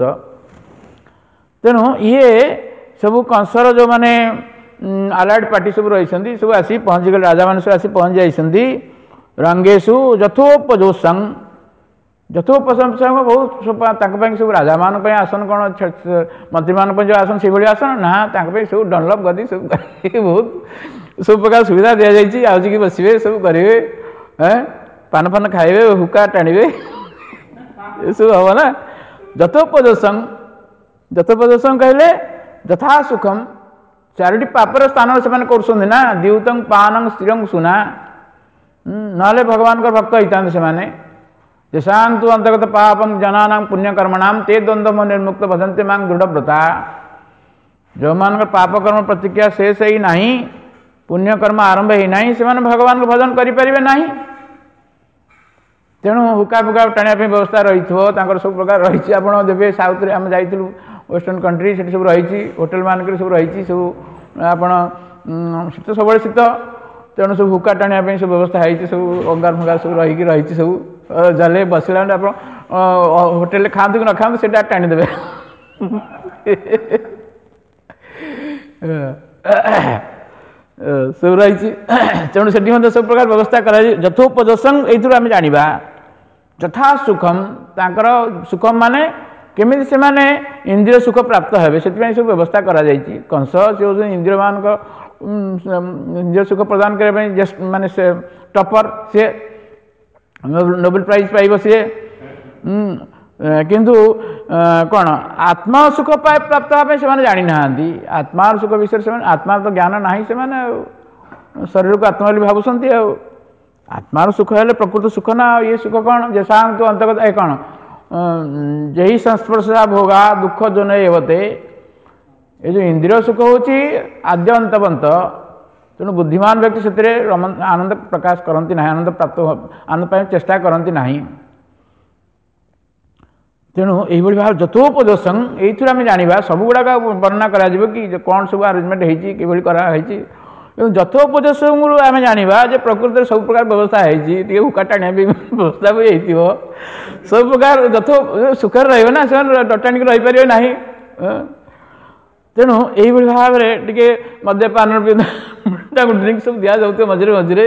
तेणु ये सब कंसर जो मैंने आलाइड पार्टी सब रही सब आसी पहुँची गले राजा मान सब आसी पहुँच जाइए रंगेशु यथोपजोसंग यथोपसंग बहुत सब राजा मान आसन कौन मंत्री मान जो आसन से भाई आसन ना सब डनलप गदी सब बहुत सब प्रकार सुविधा दि जाइए आउजिकी बसवे सब करेंगे पान फान खाइबे हुक्का टाणिबे ये सब हम ना यथोपजोसंग यथोपजोसंग कहले यथा सुखम चारोटी पापर स्थान से ना द्यूतं पानं स्थिरं सुना ना भगवान का भक्त होता से यशांतु अंतर्गत पापम जनानां पुण्यकर्मणाम ते द्वंद्व निर्मुक्त भजन्ते मां दृढ़व्रता जो मान पाप कर्म प्रतिक्रिया शेष ही नहीं पुण्यकर्म आरंभ ही नहीं से भगवान को भजन करें ना तेणु हुक्का फुका टाणिया व्यवस्था रही सब प्रकार रही आप देवे साउथ रे आम जाइलु वेस्टर्न कंट्री से सब रही होटेल मानक सब रही सब आप शीत सब शीत तेणु सब हुक्का टाणिया सब व्यवस्था है सब अंगार फंगार सब रही रही सब जले बसला आप होटेल खाते कि न खाते से टाणीदे सब रही तेणु से सब प्रकार व्यवस्था कर यथोपजोसंग ये आम जाना यथा सुखम तांकर सुखम माने केमिति से माने इंद्रिय सुख प्राप्त हे से सब व्यवस्था करा जाइछि कंस से इंद्रिय मान इंद्रिय सुख प्रदान करने माने से टॉपर से नोबेल प्राइज पाइब सी किंतु कौन आत्मा सुख पाए प्राप्त हाँ से जानी ना आत्मार सुख विषय से आत्मा तो ज्ञान ना से शरीर को आत्मा भावुंट आत्मार सुख है प्रकृत सुख ना ये सुख कौन जैसा तो अंतर्गत ए कौन यही संस्पर्शा भोगा दुख जो नहीं होते ये जो इंद्रिय सुख हूँ आद्य अंतवंत तेणु बुद्धिमान व्यक्ति से आनंद प्रकाश करती ना, आनंद प्राप्त आनंद पाई चेष्टा करती ना। तेणु यही भाव जतोपदेशं ये आम जाना सब गुड़ाक वर्णना करा कि कौन सब आरेंजमेंट होती कराई। जथोपदेशं आम जाना जे प्रकृति सब प्रकार व्यवस्था होती हुक्का टाणिया भी व्यवस्था भी हो सब प्रकार जथो सुखर रही ना से टाणिक रहीपर ना। तेणु यही भाव में टे मद्यपान ड्रिंक सब दि जाऊ मझे मझे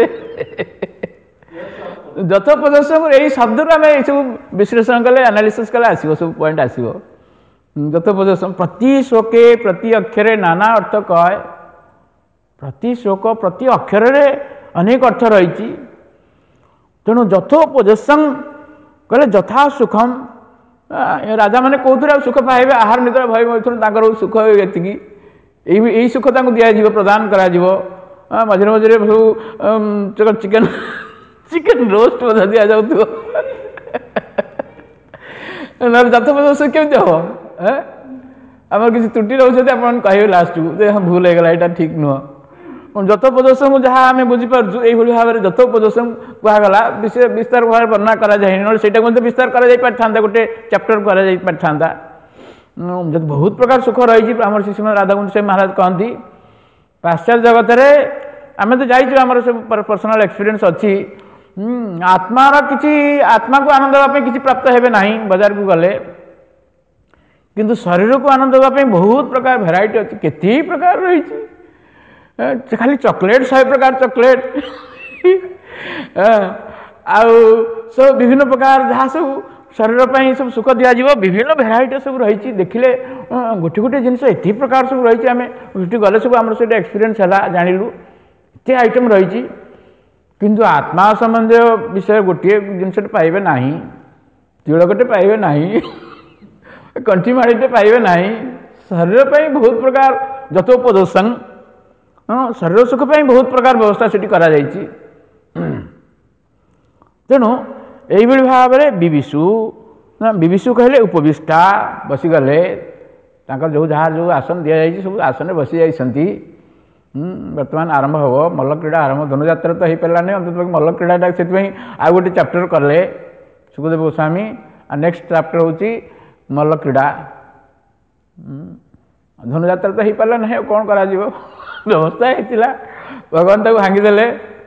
जथोपदेशं यही शब्द आम ये सब विश्लेषण कले एनालिसिस कले आसो सब पॉइंट आसो। जथोपदेशं प्रति श्लोके प्रति अक्षरे नाना अर्थ कहे, प्रति श्लोक प्रति अक्षर अनेक अर्थ रही। तेणु जथोपदेशं कहले यथा सुखम राजा मैंने कौन सुख पाइबे आहार निद्रा भय मैथुन सुख ये यही सुख दि प्रदान कर मझे मझे सब चिकेन चिकेन रोस्ट दि जाऊ जथोपदेश केमती हम आम किसी त्रुटि रोचे आप कहे लास्ट को भूल होगा यहाँ ठीक नुह। जथोपदेशं को जहाँ आम बुझीपार्छु यही भाव में जथोपदेशं कहगला विषय विस्तार भाव वर्णना कराए विस्तार कर गोटे चैप्टर कर बहुत प्रकार सुख रही। आम श्री राधाकुंज से महाराज कहती पाश्चात्य जगत आम तो जाइए आम सब पर्सनाल एक्सपीरियंस अच्छी आत्मार किसी आत्मा को आनंद देवाई किसी प्राप्त हे ना बाजार को गले किंतु शरीर को आनंद देवाई बहुत प्रकार भेराइटी अच्छी केते प्रकार रही खाली चॉकलेट शहे प्रकार चॉकलेट आउ सब विभिन्न प्रकार जहाँ सब शरीर पर सब सुख दिज्व विभिन्न भेराइटी सब रही देखिले गोटे गोटे जिनस एत प्रकार सब रही आम गले सब आम से एक्सपीरियंस है जानलु एत आइटम रही किंतु आत्मा संबंधी विषय गोटे जिनस पाइबे ना तिलकटे पाइबे ना कंठी माड़ीटे पाइबे ना शरीर पर बहुत प्रकार जथोपदेशं शरीर सुख पर बहुत प्रकार व्यवस्था से करा जाइछि। तेणु यही भाव में विविशु विविशु कहले उपविष्टा बसीगले जो जहाँ जो आसन दि जाए सब आसन बसी जाइछन्ति। बर्तमान आरंभ हम मल्ल क्रीड़ा आरंभ धनुजात्रा तो हो पारानी अंत मल्ल क्रीड़ा से आ गोटे चैप्टर कले सुखदेव गोस्वामी आ नेक्स्ट चैप्टर हूँ मल्ल क्रीड़ा। धनुजात्रा तो हो पारा ना कौन करा व्यवस्था होता भगवान ताको भांगीदेले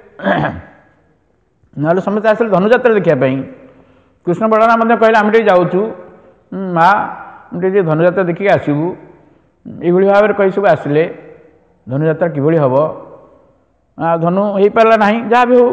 ना समस्त आस धनुजात्रा देखापी कृष्ण बलराम कहले आम जाऊँ माँ मुझे धनुजात्रा देखिए आसबू ये भाव में कही सब आसिले धनुजात्रा किभली हम धनु हो पारा ना जहाँ भी हो।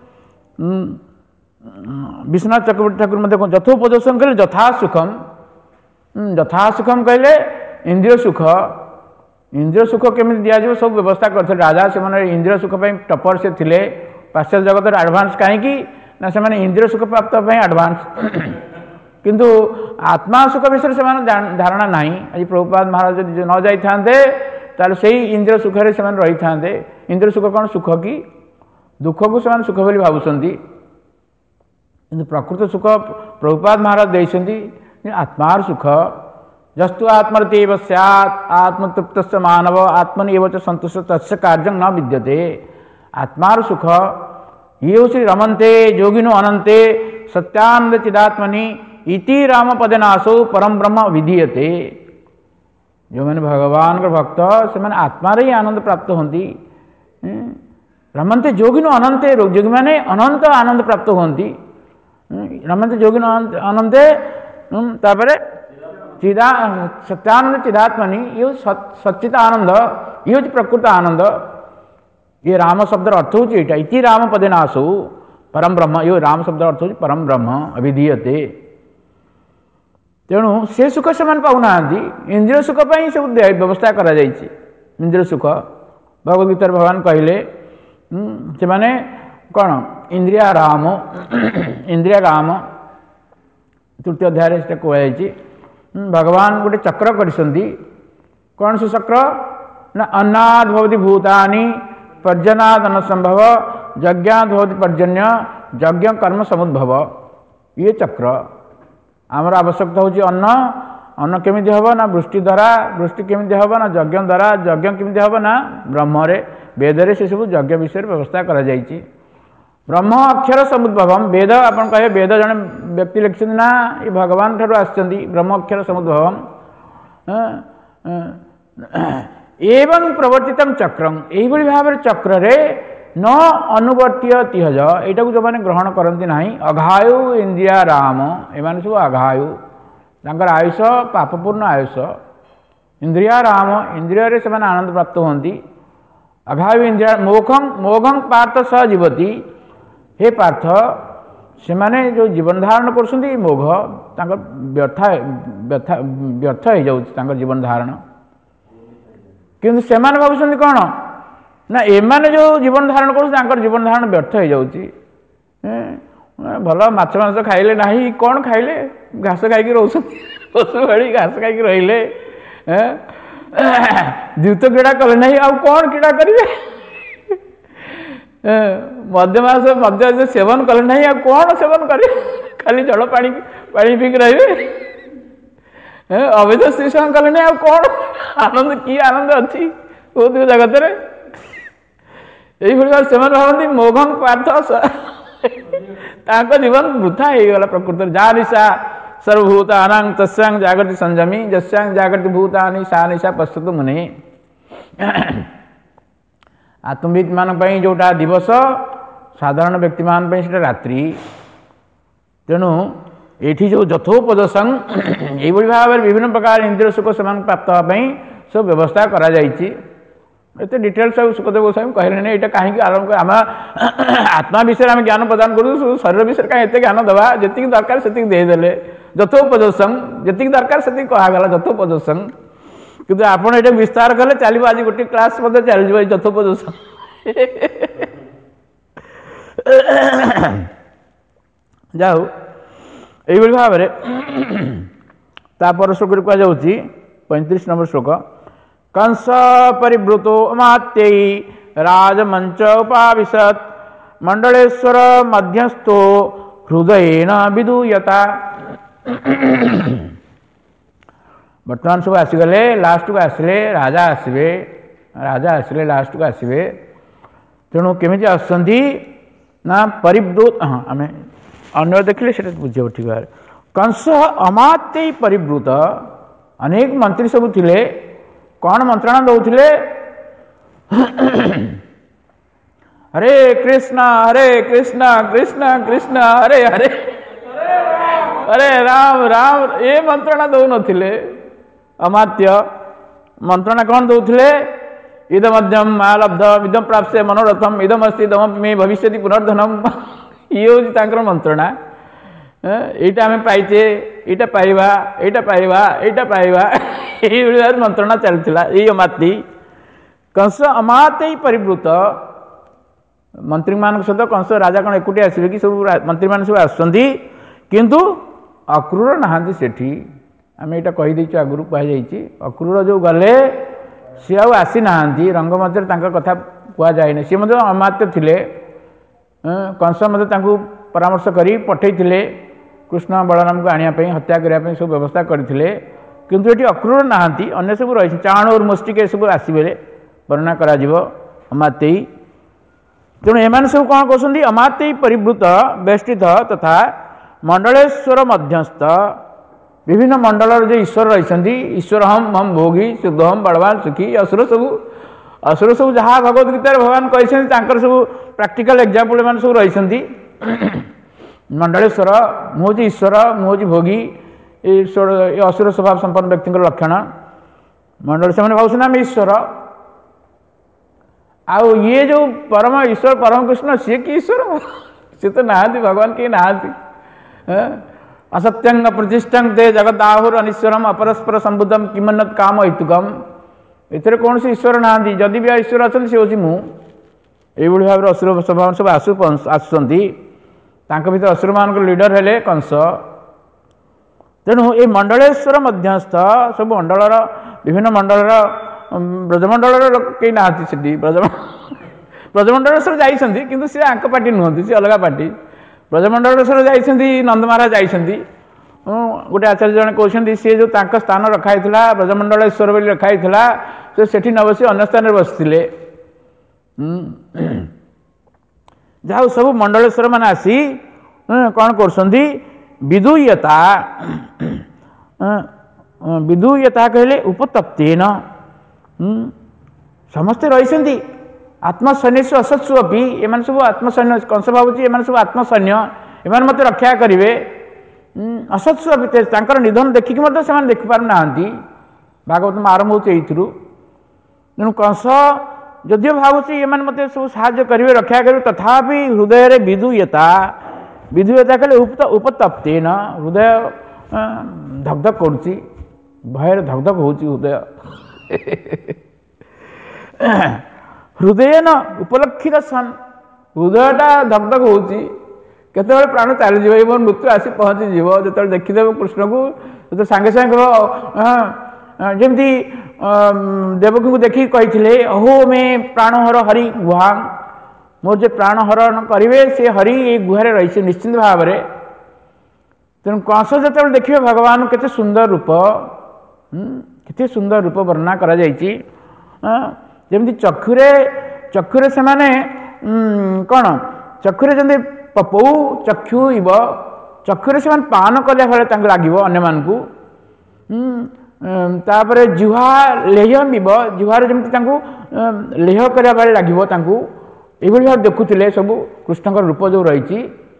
विश्वनाथ चक्रवर्ती ठाकुर जथोपदेशं कहले यथा सुखम यथा सुखम कहले इंद्रिय सुख इंद्रिय सुख केमी दि सब व्यवस्था करते राजा से इंद्रिय सुख टपर से थिले पाश्चात्य जगत एडवांस कहीं ना से इंद्रिय सुख प्राप्त एडवांस किंतु आत्मा सुख विषय से धारणा ना। आज प्रभुपाद महाराज जो न जाते से इंद्रिय सुख से रही था इंद्रिय सुख कौन सुख कि दुख को से सुख बोली भावुंट किंतु प्रकृत सुख प्रभुपाद महाराज देते आत्मार सुख जस्तु आत्मरतेव स्यात् आत्मतृप्त मानव आत्मन एवं संतुष्ट तस्य कार्य न विद्यते। आत्मार सुख ये श्री रमन्ते योगिनो अनंते सत्यानंद चिदात्मनि इति राम पदनासो परम ब्रह्म विधीयते। जो मैंने भगवान का भक्त से मैंने आत्मा ही आनंद प्राप्त होती रमन्ते योगिनो अनंते योगी मैंने अनंत आनंद प्राप्त होती रमन्ते योगिनो अनंते तापर चिदा सत्यानंद चिदात्मनि ये सच्चित आनंद ये प्रकृत आनंद ये राम शब्द अर्थ हूँ यहाँ इति राम पदेनासु परम ब्रह्म ये राम शब्द अर्थ हूँ परम ब्रह्म अभिधीयते। तेणु से सुख से पाऊना इंद्रिय सुख पर सब व्यवस्था करा जाइछि। इंद्रिय सुख भगवदगीता भगवान कहले से माने कौन इंद्रिया राम इंद्रिया राम तृतीय अध्याय से कहुई भगवान गोटे चक्र करिसंती कौन से चक्र ना अन्नाद भवति भूतानि पर्जनाद अन्न संभव यज्ञाद भवति पर्जन्य यज्ञ कर्म समुद्भव ये चक्र आमर आवश्यकता होची अन्न अन्न केमिति हबो ना वृष्टि द्वारा वृष्टि केमिति हबो ना यज्ञ द्वारा यज्ञ केमिति हबो ना ब्रह्म रे वेदरे से सब यज्ञ विषय व्यवस्था करा जाइछि। ब्रह्म अक्षर समुद्भवम वेद आपन कहे वेद जने व्यक्ति लिखिछन ना ये भगवान ठारो आछन्ती ब्रह्म अक्षर समुद्भवम एवं प्रवर्तितम चक्रम एही बड़ी भाव चक्र रे न अनुवर्त्य तिहज एटा को जो माने ग्रहण करंती नाही अघायु इंद्रिया राम एमाने सब अघायु तांकर आयुष पापपूर्ण आयुष इंद्रिया राम इंद्रिय रे से आनंद प्राप्त होती अघायु इंद्रिया मोघं मोघं पार्थ स जीवती हे पार्थ से माने जो जीवन धारण कर मोघ व्यर्थ व्यर्थ व्यर्थ हो जाऊँ जीवन धारण किंतु से भावुं कौन ना एमाने जो जीवन धारण कर जीवन धारण व्यर्थ हो जाऊँगी भल माछ मांस खाइले ना कौन खाइले घास खाई रोच पशु भाई घास खाई रहिले द्यूत क्रीड़ा कले ना आउ कौन क्रीड़ा करेंगे मध्यमास मध्य सेवन कले ना आ कौन सेवन करें खाली जल पा पानी पीक रही अवैध स्त्री संग कले ना आ कौन आनंद कि आनंद अच्छी कौन जगत में यही भाव से भावती मोघं पार्थ जीवन वृथा हो प्रकृति जा निशा सर्वभूतानां तस्यां जागृति संयमी जस्यां जागृति भूतानि सा निशा पश्यतु मुने आत्मविद मान जोटा दिवस साधारण व्यक्ति मान से रात्रि तेणु ये जो यथोपदेशं यही भाव में विभिन्न प्रकार इंद्रिय सुख से प्राप्त होगापी सब व्यवस्था करा जाइछि। एत डिटेल्स सब सुखदेव गोस्वामी कहले नहीं यहाँ कहीं आरंभ आम आत्मा विषय आम ज्ञान प्रदान करूँ शरीर विषय कहीं एत ज्ञान दवा जी दरकार से देदेले यथोपदेशं जी दरकार से कहगला यथोपदेशं किंतु आपड़ ये विस्तार कले चलो आज गोटे क्लास चल यथोपदेशं जाऊ यही भाव में तापर श्लोक कहुच्छी पैंतीस नंबर श्लोक कंस परिवृतो अमात्यै राजमंच उपाविशत मंडलेश्वर मध्यस्थो हृदयेन विदूयता। बर्तमान सब आसीगले लास्ट को आसिले राजा आसवे राजा आसिले लास्ट को आसवे तेणु केमी आसुँच ना परिवृत हाँ आम अन्य देखिले से बुझे ठीक भाव कंस अमात्यै परिवृत अनेक मंत्री सब थिले कौन मंत्रणा दौले हरे कृष्ण हरे कृष्ण कृष्ण कृष्ण हरे हरे हरे राम राम ये मंत्रणा दौ नथिले अमात्य मंत्रणा कौन दौले इदमद्यम मालब्ध इदम प्राप्त मनोरथम इदम अस्ति इदम मे भविष्यति पुनर्धनम ये हूँ मंत्रणा एटा आम पाइचे एटा पाइबा एटा पाइबा एटा पाइबा यही मंत्रणा चलता ये अमात्य कंस अमात्य परिवृत मंत्री मान सहित कंस राजा कौन एकुटी आसवे कि सब मंत्री मान सब आसुँच किंतु अक्रूर नहांती सेठी आम यहाँ कहीदेचु आगुरी कहुई अक्रूर जो गले सी आसी ना रंगमंच कथा कहुए सी अमात्य थिले कंस मत परामर्श करी पठे कृष्ण बलराम को आने हत्या करने सब व्यवस्था करते किंतु ये अक्रूर नहांती अन्य सब रही चाण और मुष्टिक सब आसवे वर्णना करा अमात्य तेणु एम सब कौन कहते अमात्य परिवृत वेष्टित तथा मंडलेश्वर मध्यस्थ विभिन्न मंडल जो ईश्वर रही ईश्वर हम हम भोगी शुद्ध हम बलवान सुखी असुर सब असुर सब जहाँ भगवद गीतार भगवान कहते सब प्राक्टिकल एग्जाम्पल मान सब रही मंडलेश्वर मुझे ईश्वर मुझे भोगी ईश्वर ये असुर स्वभाव संपन्न व्यक्ति लक्षण मंडल से भाव आम ईश्वर आउ ये जो परम ईश्वर परम कृष्ण सी कि ईश्वर सी तो नहांती भगवान कहीं नहांती असत्यंग प्रतिष्ठं ते जगदाहुर अनिश्वरम अपरस्पर संबुद्धम किमन्नत काम हेतुकम एथरे कौन से ईश्वर नहांती जदि भी ईश्वर अच्छा सी हूँ मु ये भाव में असुर स्वभाव सब आसु आसुँच भर असुर मान लीडर हेले कंस तेणु ये मंडलेश्वर मध्यस्थ सब मंडलर विभिन्न मंडलर ब्रजमंडल कई ना ब्रज ब्रजमंडलेश्वर जाइछन्ति किंतु सी आंक पार्टी नुहति सी अलग पार्टी ब्रजमंडलेश्वर जाइछन्ति नंद महाराज जाइछन्ति गोटे आचार्य जन कहते सी जो तांका स्थान रखाई ब्रजमंडलेश्वर बोली रखाई से सेठी न बसी अन्य स्थान बसते ଯାହା ସବୁ ମଣ୍ଡଳେଶ୍ୱର ମାନେ ଆସି କ'ଣ କରୁଛନ୍ତି ବିଦୁୟତା ବିଦୁୟତା କହିଲେ ଉପତପ୍ତେନ ସମସ୍ତେ ରହିଛନ୍ତି ଆତ୍ମସୈନ୍ୟସ୍ୟ ଅସତ୍ସୁ ଅପି ଏମାନେ ସବୁ ଆତ୍ମସୈନ୍ୟ କଂସ ଭାବୁଛି ଏମାନେ ସବୁ ଆତ୍ମସୈନ୍ୟ ଏମାନେ ମୋତେ ରକ୍ଷା କରିବେ ଅସତ୍ସୁ ଅପି ତାଙ୍କର ନିଧନ ଦେଖିକି ମଧ୍ୟ ସେମାନେ ଦେଖିପାରୁନାହାନ୍ତି ଭାଗବତ ଆରମ୍ଭ ହେଉଛି ଏଇଥିରୁ ତେଣୁ କଂସ ଯଦିଓ ଭାବୁଛି ଏମାନେ ମୋତେ ସବୁ ସାହାଯ୍ୟ କରିବେ ରକ୍ଷା କରିବେ ତଥାପି ହୃଦୟରେ ବିଦୁୟତା ବିଦୁୟତା କହିଲେ ଉପତପ୍ତେନ ହୃଦୟ ଧକଧକ କରୁଛି ଭୟରେ ଧକଧକ ହେଉଛି ହୃଦୟ ହୃଦୟନ ଉପଲକ୍ଷିତ ସନ୍ ହୃଦୟଟା ଧକଧକ ହେଉଛି କେତେବେଳେ ପ୍ରାଣ ଚାଲିଯିବ ଏବଂ ମୃତ୍ୟୁ ଆସି ପହଞ୍ଚିଯିବ ଯେତେବେଳେ ଦେଖିଦେବ କୃଷ୍ଣକୁ ସେତେବେଳେ ସାଙ୍ଗେ ସାଙ୍ଗେ ଯେମିତି ଦେବକୀଙ୍କୁ ଦେଖିକି କହିଥିଲେ ଅହୋ ମେ ପ୍ରାଣହର ହରି ଗୁହା ମୋର ଯେ ପ୍ରାଣ ହରଣ କରିବେ ସେ ହରି ଏଇ ଗୁହାରେ ରହିছে ନିଶ୍ଚିନ୍ତ ଭାବରେ ତେଣୁ କଂସ ଯେତେବେଳେ ଦେଖିବେ ଭଗବାନ କେତେ ସୁନ୍ଦର ରୂପ କେତେ ସୁନ୍ଦର ରୂପ ବର୍ଣ୍ଣନା କରାଯାଇଛି ଯେମିତି ଚକ୍ଷୁରେ ଚକ୍ଷୁରେ ସେମାନେ କ'ଣ ଚକ୍ଷୁରେ ଯେମିତି ପପଉ ଚକ୍ଷୁ ଇବ ଚକ୍ଷୁରେ ସେମାନେ ପାନ କଲା ଭଳି ତାଙ୍କୁ ଲାଗିବ ଅନ୍ୟମାନଙ୍କୁ ତାପରେ ଜିହ୍ୱା ଲେହ୍ୟମ୍ ଇବ ଜିହ୍ୱାରେ ଯେମିତି ତାଙ୍କୁ ଲେହ କରିବା ଭଳି ଲାଗିବ ତାଙ୍କୁ ଏଇଭଳି ଭାବେ ଦେଖୁଥିଲେ ସବୁ କୃଷ୍ଣଙ୍କର ରୂପ ଯେଉଁ ରହିଛି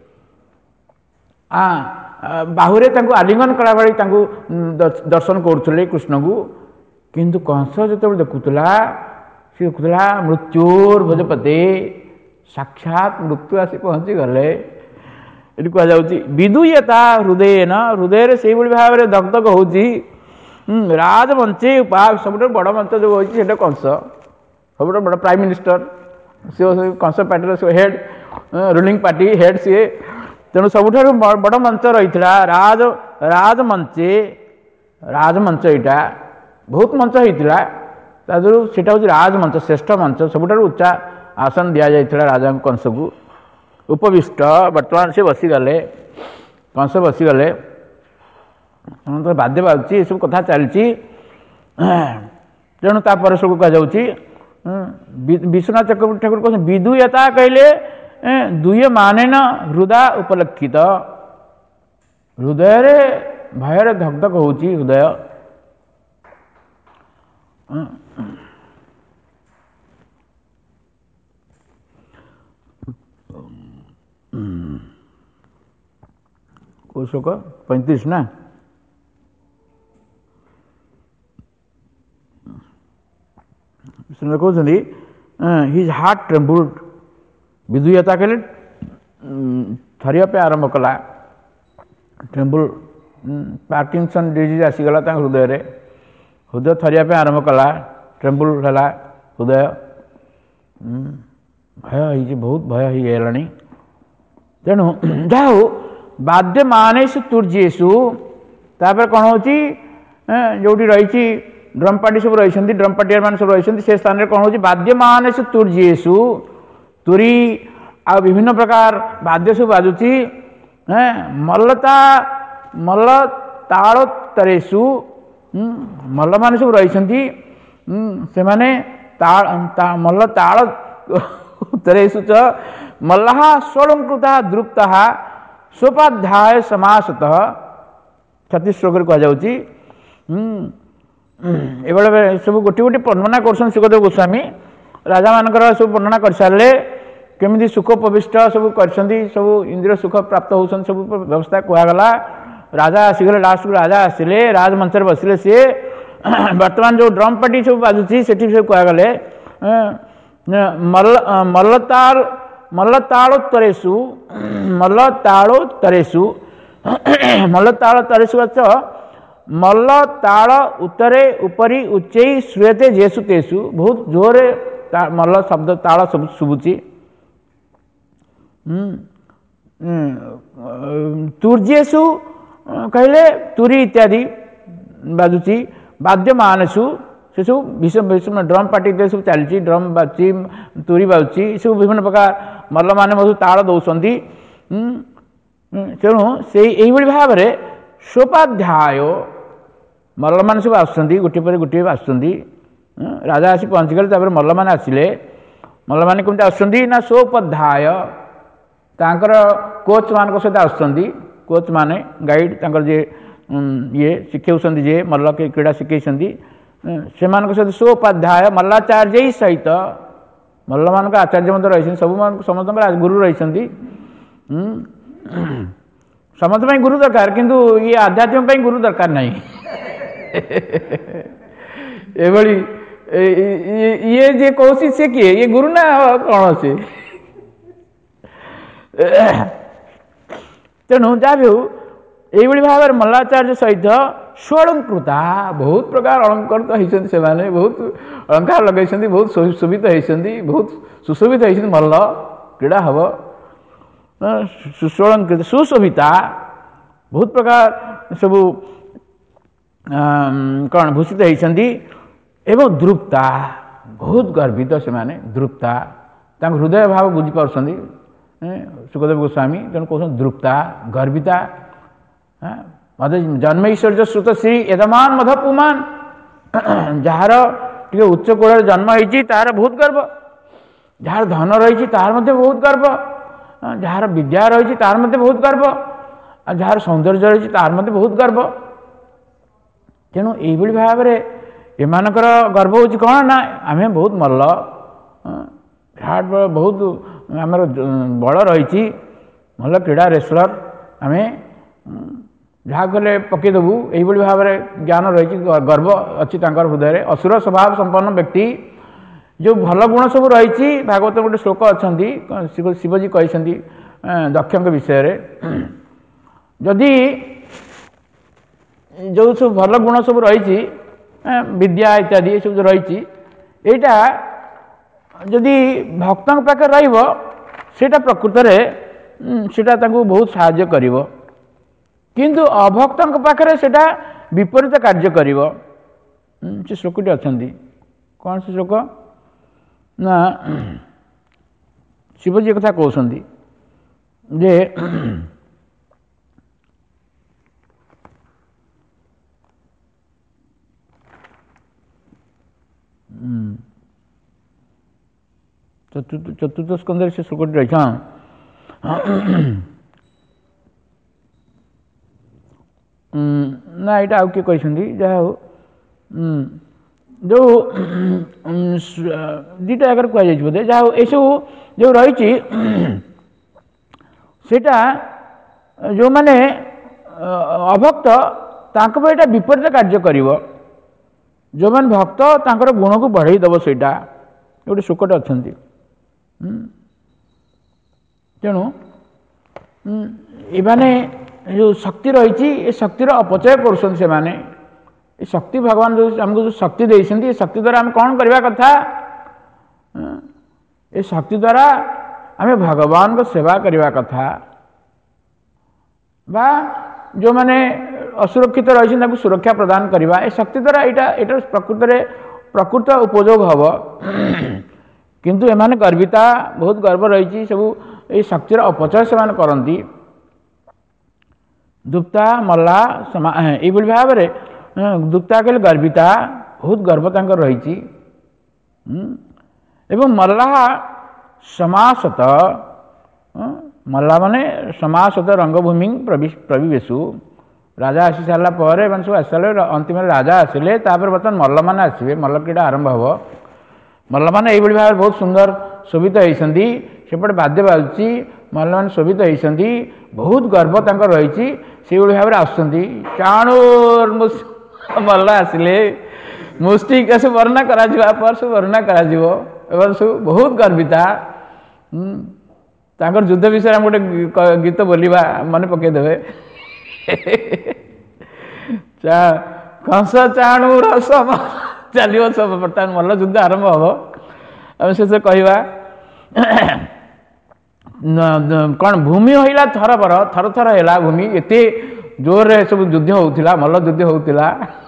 ବାହୁରେ ତାଙ୍କୁ ଆଲିଙ୍ଗନ କଲା ଭଳି ତାଙ୍କୁ ଦର୍ଶନ କରୁଥିଲେ କୃଷ୍ଣଙ୍କୁ କିନ୍ତୁ କଂସ ଯେତେବେଳେ ଦେଖୁଥିଲା ସେ ଦେଖୁଥିଲା ମୃତ୍ୟୁର ଭୋଜପତେ ସାକ୍ଷାତ ମୃତ୍ୟୁ ଆସି ପହଞ୍ଚିଗଲେ ଏଠି କୁହାଯାଉଛି ବିଦୁୟତା ହୃଦୟନ ହୃଦୟରେ ସେଇଭଳି ଭାବରେ ଧକଧକ ହେଉଛି ରାଜମଞ୍ଚେ ଉପା ସବୁଠାରୁ ବଡ଼ ମଞ୍ଚ ଯେଉଁ ହେଉଛି ସେଇଟା କଂସ ସବୁଠାରୁ ବଡ଼ ପ୍ରାଇମ୍ ମିନିଷ୍ଟର ସେ କଂସ ପାର୍ଟିର ହେଡ୍ ରୁଲିଂ ପାର୍ଟି ହେଡ୍ ସିଏ ତେଣୁ ସବୁଠାରୁ ବଡ଼ ମଞ୍ଚ ରହିଥିଲା ରାଜ ରାଜମଞ୍ଚେ ରାଜମଞ୍ଚ ଏଇଟା ବହୁତ ମଞ୍ଚ ହେଇଥିଲା ତା ଦେହରୁ ସେଇଟା ହେଉଛି ରାଜମଞ୍ଚ ଶ୍ରେଷ୍ଠ ମଞ୍ଚ ସବୁଠାରୁ ଉଚ୍ଚା ଆସନ ଦିଆଯାଇଥିଲା ରାଜାଙ୍କ କଂସକୁ ଉପବିଷ୍ଟ ବର୍ତ୍ତମାନ ସେ ବସିଗଲେ କଂସ ବସିଗଲେ ବାଦ୍ୟ ବାଜୁଛି ଏସବୁ କଥା ଚାଲିଛି ତେଣୁ ତାପରେ ସବୁ କୁହାଯାଉଛି ବିଶ୍ୱନାଥ ଚକ୍ରବର୍ତ୍ତୀ ଠାକୁର କହୁଛନ୍ତି ବିଦୁୟତା କହିଲେ ଦୁୟ ମାନେନ ହୃଦା ଉପଲକ୍ଷିତ ହୃଦୟରେ ଭୟରେ ଧକଧକ ହେଉଛି ହୃଦୟ କୋଉ ଶ୍ଲୋକ ପଇଁତିରିଶ ନା କହୁଛନ୍ତି ହିଜ୍ ହାର୍ଟ ଟ୍ରେମ୍ବୁଲ୍ଡ ବିଦୁୟତା କହିଲେ ଥରିବା ପାଇଁ ଆରମ୍ଭ କଲା ଟ୍ରେମ୍ବୁଲ୍ ପାର୍କିନସନ୍ ଡିଜିଜ୍ ଆସିଗଲା ତାଙ୍କ ହୃଦୟରେ ହୃଦୟ ଥରିବା ପାଇଁ ଆରମ୍ଭ କଲା ଟ୍ରେମ୍ବୁଲ୍ ହେଲା ହୃଦୟ ଭୟ ହେଇଛି ବହୁତ ଭୟ ହେଇଗଲାଣି ତେଣୁ ଯାହା ହଉ ବାଦ୍ୟମାନେଷୁ ତୁର୍ଯ୍ୟେଷୁ ତାପରେ କ'ଣ ହେଉଛି ଯେଉଁଠି ରହିଛି ଡ୍ରମ୍ ପାର୍ଟି ସବୁ ରହିଛନ୍ତି ଡ୍ରମ୍ ପାର୍ଟିଆର ମାନେ ସବୁ ରହିଛନ୍ତି ସେ ସ୍ଥାନରେ କ'ଣ ହେଉଛି ବାଦ୍ୟମାନେଷୁ ତୁର୍ଯ୍ୟେଷୁ ତୁରୀ ଆଉ ବିଭିନ୍ନ ପ୍ରକାର ବାଦ୍ୟ ସବୁ ବାଜୁଛି ମଲ୍ଲତା ମଲ୍ଲ ତାଳୋତ୍ତରେଷୁ ମଲ୍ଲମାନେ ସବୁ ରହିଛନ୍ତି ସେମାନେ ମଲ୍ଲ ତାଳ ଉତ୍ତରେଷୁ ଚ ମଲ୍ଲଃ ଷୋଳଙ୍କୃତଃ ଦୃପ୍ତଃ ସ୍ୱୋପାଧ୍ୟାୟ ସମାସତଃ ଛତିଶ ଶ୍ଲୋକରେ କୁହାଯାଉଛି ଏଭଳି ସବୁ ଗୋଟିଏ ଗୋଟିଏ ବର୍ଣ୍ଣନା କରୁଛନ୍ତି ସୁଖଦେବ ଗୋସ୍ୱାମୀ ରାଜାମାନଙ୍କର ସବୁ ବର୍ଣ୍ଣନା କରିସାରିଲେ କେମିତି ସୁଖୋପବିଷ୍ଟ ସବୁ କରିଛନ୍ତି ସବୁ ଇନ୍ଦ୍ରିୟ ସୁଖ ପ୍ରାପ୍ତ ହେଉଛନ୍ତି ସବୁ ବ୍ୟବସ୍ଥା କୁହାଗଲା ରାଜା ଆସିଗଲେ ଲାଷ୍ଟକୁ ରାଜା ଆସିଲେ ରାଜମଞ୍ଚରେ ବସିଲେ ସିଏ ବର୍ତ୍ତମାନ ଯେଉଁ ଡ୍ରମ୍ ପାର୍ଟି ସବୁ ବାଜୁଛି ସେଠି ସବୁ କୁହାଗଲେ ମଲ୍ଲ ମଲ୍ଲତାଳ ମଲ୍ଲତାଳୋତ୍ତରେଷୁ ମଲ୍ଲତାଳୋତ୍ତରେଷୁ ମଲ୍ଲତାଳୋତ୍ତରେଷୁ ଅଛ ମଲ୍ଲ ତାଳ ଉତ୍ତରେ ଉପରି ଉଚ୍ଚେଇ ଶ୍ରୂୟତେ ଯେଷୁ ତେଷୁ ବହୁତ ଜୋରରେ ମଲ୍ଲ ଶବ୍ଦ ତାଳ ସବୁ ଶୁଭୁଛି ତୁର୍ଯ୍ୟେଷୁ କହିଲେ ତୁରୀ ଇତ୍ୟାଦି ବାଜୁଛି ବାଦ୍ୟମାନେଷୁ ସେସବୁ ଭୀଷଣ ଡ୍ରମ୍ ପାର୍ଟି ସବୁ ଚାଲିଛି ଡ୍ରମ୍ ବାଜୁଛି ତୁରୀ ବାଜୁଛି ଏସବୁ ବିଭିନ୍ନ ପ୍ରକାର ମଲ୍ଲମାନେ ମଧ୍ୟ ତାଳ ଦେଉଛନ୍ତି ତେଣୁ ସେଇ ଏଇଭଳି ଭାବରେ ସ୍ୱୋପାଧ୍ୟାୟ ମଲ୍ଲମାନେ ସବୁ ଆସୁଛନ୍ତି ଗୋଟିଏ ପରେ ଗୋଟିଏ ଆସୁଛନ୍ତି ରାଜା ଆସି ପହଞ୍ଚିଗଲେ ତାପରେ ମଲ୍ଲମାନେ ଆସିଲେ ମଲ୍ଲମାନେ କେମିତି ଆସୁଛନ୍ତି ନା ସ୍ୱୋପାଧ୍ୟାୟ ତାଙ୍କର କୋଚ୍ ମାନଙ୍କ ସହିତ ଆସୁଛନ୍ତି। କୋଚ୍ ମାନେ ଗାଇଡ଼ ତାଙ୍କର ଯିଏ ଇଏ ଶିଖାଉଛନ୍ତି ଯିଏ ମଲ୍ଲ କ୍ରୀଡ଼ା ଶିଖାଇଛନ୍ତି ସେମାନଙ୍କ ସହିତ ସ୍ୱୋପାଧ୍ୟାୟ ମଲ୍ଲାଚାର୍ଯ୍ୟ ସହିତ ମଲ୍ଲମାନଙ୍କ ଆଚାର୍ଯ୍ୟ ମଧ୍ୟ ରହିଛନ୍ତି। ସବୁ ସମସ୍ତଙ୍କର ଗୁରୁ ରହିଛନ୍ତି। ସମସ୍ତ ପାଇଁ ଗୁରୁ ଦରକାର କିନ୍ତୁ ଇଏ ଆଧ୍ୟାତ୍ମିକ ପାଇଁ ଗୁରୁ ଦରକାର ନାହିଁ। ଏଭଳି ଇଏ ଯିଏ କହୁଛି ସେ କିଏ ଇଏ ଗୁରୁ ନା କ'ଣ ସେ? ତେଣୁ ଯାହା ବି ହଉ ଏଇଭଳି ଭାବରେ ମଲ୍ଲାଚାର୍ଯ୍ୟ ସହିତ ସ୍ୱଳଙ୍କୃତା ବହୁତ ପ୍ରକାର ଅଳଙ୍କୃତ ହେଇଛନ୍ତି। ସେମାନେ ବହୁତ ଅଳଙ୍କାର ଲଗାଇଛନ୍ତି, ବହୁତ ସୁଶୋଭିତ ହେଇଛନ୍ତି, ବହୁତ ସୁଶୋଭିତ ହେଇଛନ୍ତି। ମଲ୍ଲ କ୍ରୀଡ଼ା ହେବ ସୁଷଳଙ୍କୃତ ସୁଶୋଭିତା ବହୁତ ପ୍ରକାର ସବୁ କ'ଣ ଭୂଷିତ ହେଇଛନ୍ତି ଏବଂ ଦୃପ୍ତା ବହୁତ ଗର୍ବିତ ସେମାନେ। ଦୃପ୍ତା ତାଙ୍କ ହୃଦୟ ଭାବ ବୁଝିପାରୁଛନ୍ତି ସୁଖଦେବ ଗୋସ୍ୱାମୀ, ତେଣୁ କହୁଛନ୍ତି ଦୃପ୍ତା ଗର୍ବିତା। ମତେ ଜନ୍ମ ଐଶ୍ୱର୍ଯ୍ୟ ଶ୍ରୁତ ଶ୍ରୀ ଏଦମାନ ମଧ ପୁମାନ ଯାହାର ଟିକେ ଉଚ୍ଚ କୋଳରେ ଜନ୍ମ ହେଇଛି ତାହାର ବହୁତ ଗର୍ବ, ଯାହାର ଧନ ରହିଛି ତାହାର ମଧ୍ୟ ବହୁତ ଗର୍ବ, ଯାହାର ବିଦ୍ୟା ରହିଛି ତାହାର ମଧ୍ୟ ବହୁତ ଗର୍ବ, ଆଉ ଯାହାର ସୌନ୍ଦର୍ଯ୍ୟ ରହିଛି ତାହାର ମଧ୍ୟ ବହୁତ ଗର୍ବ। ତେଣୁ ଏଇଭଳି ଭାବରେ ଏମାନଙ୍କର ଗର୍ବ ହେଉଛି କ'ଣ ନା ଆମେ ବହୁତ ମଲ୍ଲ, ବିରାଟ ବହୁତ ଆମର ବଳ ରହିଛି, ଭଲ କ୍ରୀଡ଼ା ରେସଲର, ଆମେ ଯାହା କଲେ ପକେଇଦେବୁ ଏଇଭଳି ଭାବରେ ଜ୍ଞାନ ରହିଛି, ଗର୍ବ ଅଛି ତାଙ୍କର ହୃଦୟରେ। ଅସୁର ସ୍ୱଭାବ ସମ୍ପନ୍ନ ବ୍ୟକ୍ତି ଯେଉଁ ଭଲ ଗୁଣ ସବୁ ରହିଛି, ଭାଗବତ ଗୋଟେ ଶ୍ଲୋକ ଅଛନ୍ତି ଶିବଜୀ କହିଛନ୍ତି ଦକ୍ଷଙ୍କ ବିଷୟରେ, ଯଦି ଯେଉଁ ସବୁ ଭଲ ଗୁଣ ସବୁ ରହିଛି ବିଦ୍ୟା ଇତ୍ୟାଦି ଏସବୁ ଯେଉଁ ରହିଛି ଏଇଟା ଯଦି ଭକ୍ତଙ୍କ ପାଖରେ ରହିବ ସେଇଟା ପ୍ରକୃତରେ ସେଇଟା ତାଙ୍କୁ ବହୁତ ସାହାଯ୍ୟ କରିବ, କିନ୍ତୁ ଅଭକ୍ତଙ୍କ ପାଖରେ ସେଇଟା ବିପରୀତ କାର୍ଯ୍ୟ କରିବ। ସେ ଶ୍ଲୋକଟି ଅଛନ୍ତି, କ'ଣ ସେ ଶ୍ଲୋକ ନା ଶିବଜୀ କଥା କହୁଛନ୍ତି ଯେ ଚତୁର୍ଥ ଚତୁର୍ଥ ସ୍କନ୍ଧରେ ସେ ଶ୍ଲୋକଟି ରହିଛି। ହଁ ନା ଏଇଟା ଆଉ କିଏ କହିଛନ୍ତି, ଯାହା ହଉ ଯେଉଁ ଦୁଇଟା ଜାଗାରେ କୁହାଯାଇଛି ବୋଧେ, ଯାହା ହଉ ଏସବୁ ଯେଉଁ ରହିଛି ସେଇଟା ଯେଉଁମାନେ ଅଭକ୍ତ ତାଙ୍କ ପାଇଁ ଏଇଟା ବିପରୀତ କାର୍ଯ୍ୟ କରିବ, ଯେଉଁମାନେ ଭକ୍ତ ତାଙ୍କର ଗୁଣକୁ ବଢ଼େଇ ଦେବ। ସେଇଟା ଗୋଟେ ଶ୍ଲୋକଟେ ଅଛନ୍ତି। ତେଣୁ ଏମାନେ ଯେଉଁ ଶକ୍ତି ରହିଛି ଏ ଶକ୍ତିର ଅପଚୟ କରୁଛନ୍ତି ସେମାନେ। ଏ ଶକ୍ତି ଭଗବାନ ଯେଉଁ ଆମକୁ ଯେଉଁ ଶକ୍ତି ଦେଇଛନ୍ତି ଏ ଶକ୍ତି ଦ୍ୱାରା ଆମେ କ'ଣ କରିବା କଥା, ଏ ଶକ୍ତି ଦ୍ୱାରା ଆମେ ଭଗବାନଙ୍କ ସେବା କରିବା କଥା, ବା ଯେଉଁମାନେ ଅସୁରକ୍ଷିତ ରହିଛନ୍ତି ତାଙ୍କୁ ସୁରକ୍ଷା ପ୍ରଦାନ କରିବା। ଏ ଶକ୍ତି ଦ୍ୱାରା ଏଇଟା ଏଇଟା ପ୍ରକୃତରେ ପ୍ରକୃତ ଉପଯୋଗ ହେବ। କିନ୍ତୁ ଏମାନେ ଗର୍ବିତା, ବହୁତ ଗର୍ବ ରହିଛି, ସବୁ ଏଇ ଶକ୍ତିର ଅପଚୟ ସେମାନେ କରନ୍ତି। ଦୁପ୍ତା ମଲ୍ଲା ସମା ଏଇଭଳି ଭାବରେ ଦୁପ୍ତା କହିଲେ ଗର୍ବିତା, ବହୁତ ଗର୍ବ ତାଙ୍କର ରହିଛି। ଏବଂ ମଲ୍ଲା ସମାସତ, ମଲ୍ଲା ମାନେ ସମାସତ ରଙ୍ଗଭୂମି ପ୍ରବିବେଶୁ, ରାଜା ଆସି ସାରିଲା ପରେ ଏମାନେ ସବୁ ଆସି ସାରିଲେ, ଅନ୍ତିମରେ ରାଜା ଆସିଲେ, ତାପରେ ବର୍ତ୍ତମାନ ମଲ୍ଲମାନେ ଆସିବେ, ମଲ୍ଲ କ୍ରୀଡ଼ା ଆରମ୍ଭ ହେବ। ମଲ୍ଲମାନେ ଏଇଭଳି ଭାବରେ ବହୁତ ସୁନ୍ଦର ଶୋଭିତ ହେଇଛନ୍ତି, ସେପଟେ ବାଦ୍ୟ ବାଜୁଛି, ମଲ୍ଲମାନେ ଶୋଭିତ ହେଇଛନ୍ତି, ବହୁତ ଗର୍ବ ତାଙ୍କର ରହିଛି, ସେଇଭଳି ଭାବରେ ଆସୁଛନ୍ତି। ଚାଣୁର ମଲ୍ଲ ଆସିଲେ ମୁଷ୍ଟିକ ସବୁ ବର୍ଣ୍ଣନା କରାଯିବ, ପରେ ସବୁ ବର୍ଣ୍ଣନା କରାଯିବ, ଏମାନେ ସବୁ ବହୁତ ଗର୍ବିତା। ତାଙ୍କର ଯୁଦ୍ଧ ବିଷୟରେ ଆମେ ଗୋଟେ ଗୀତ ବୋଲିବା, ମନେ ପକେଇଦେବେ। କଂସ ଚାଣୁର ସମ ଚାଲିବ ସବୁ, ବର୍ତ୍ତମାନ ମଲ୍ଲ ଯୁଦ୍ଧ ଆରମ୍ଭ ହେବ, ଆମେ ଶେଷ କହିବା କ'ଣ ଭୂମି ହୋଇଲା ଥରବର, ଥର ଥର ହେଲା ଭୂମି, ଏତେ ଜୋରରେ ସବୁ ଯୁଦ୍ଧ ହେଉଥିଲା, ମଲ୍ଲ ଯୁଦ୍ଧ ହେଉଥିଲା।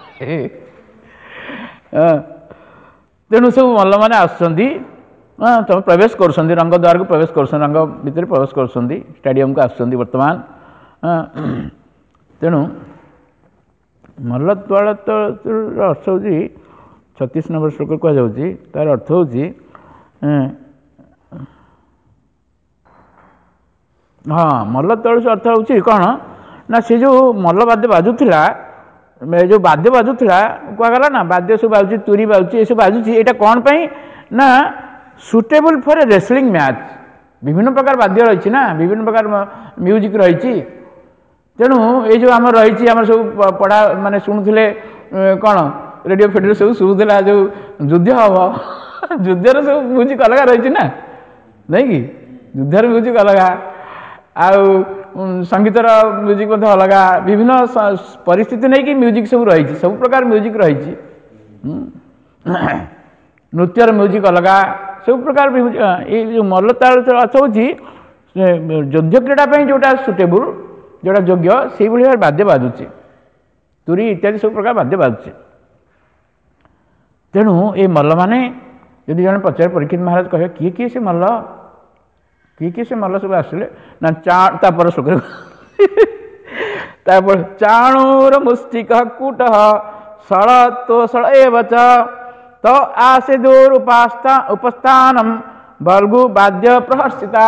ତେଣୁ ସବୁ ମଲ୍ଲମାନେ ଆସୁଛନ୍ତି, ତମେ ପ୍ରବେଶ କରୁଛନ୍ତି, ରଙ୍ଗ ଦ୍ୱାରକୁ ପ୍ରବେଶ କରୁଛନ୍ତି, ରଙ୍ଗ ଭିତରେ ପ୍ରବେଶ କରୁଛନ୍ତି, ଷ୍ଟାଡ଼ିୟମକୁ ଆସୁଛନ୍ତି ବର୍ତ୍ତମାନ। ତେଣୁ ମଲ୍ଲତ୍ୱଳ ଅର୍ଥ ହେଉଛି ଛତିଶ ନମ୍ବର ଶ୍ଲୋକ କୁହାଯାଉଛି, ତାର ଅର୍ଥ ହେଉଛି हाँ मल्ल तड़ुसी अर्थ हूँ कौन ना से जो मल्ल वाद्य बाजुला जो वाद्य बाजुला कहगला ना वाद्य सब बाजू तुरी बाजू ये सब बाजुची यहाँ कौन पाई ना suitable for a wrestling match विभिन्न प्रकार वाद्य रही ना विभिन्न प्रकार म्यूजिक रही तेणु ये जो आम रही आम सब पढ़ा माने शुणुले कौन रेडियो फेडियो सब शुभुला जो युद्ध हम युद्धर सब म्यूजिक अलग रही ना नहीं कि युद्धर म्यूजिक अलग आउ संगीतर म्यूजिक अलग विभिन्न परिस्थिति नहीं कि म्यूजिक सब रही सब प्रकार म्यूजिक रही नृत्यर म्यूजिक अलग सब प्रकार ये जो मल्ल ताल अर्थ हूँ युद्ध क्रीड़ा जोटा सुटेबल जोटा योग्य से भाई वाद्य बाजुचे तुरी इत्यादि सब प्रकार वाद्य बाजुचे तेणु ये मल्ल मैंने यदि जन पचार परीक्षित महाराज कहे किए किए से मल्ल किए किए से मल्ल सब आसिले ना चापर सुख चाणूर मुष्टिक कूट सळ तो सळ एवच तो आसे दूर उपास्ता उपस्थानम बल्गु वाद्य प्रहर्षिता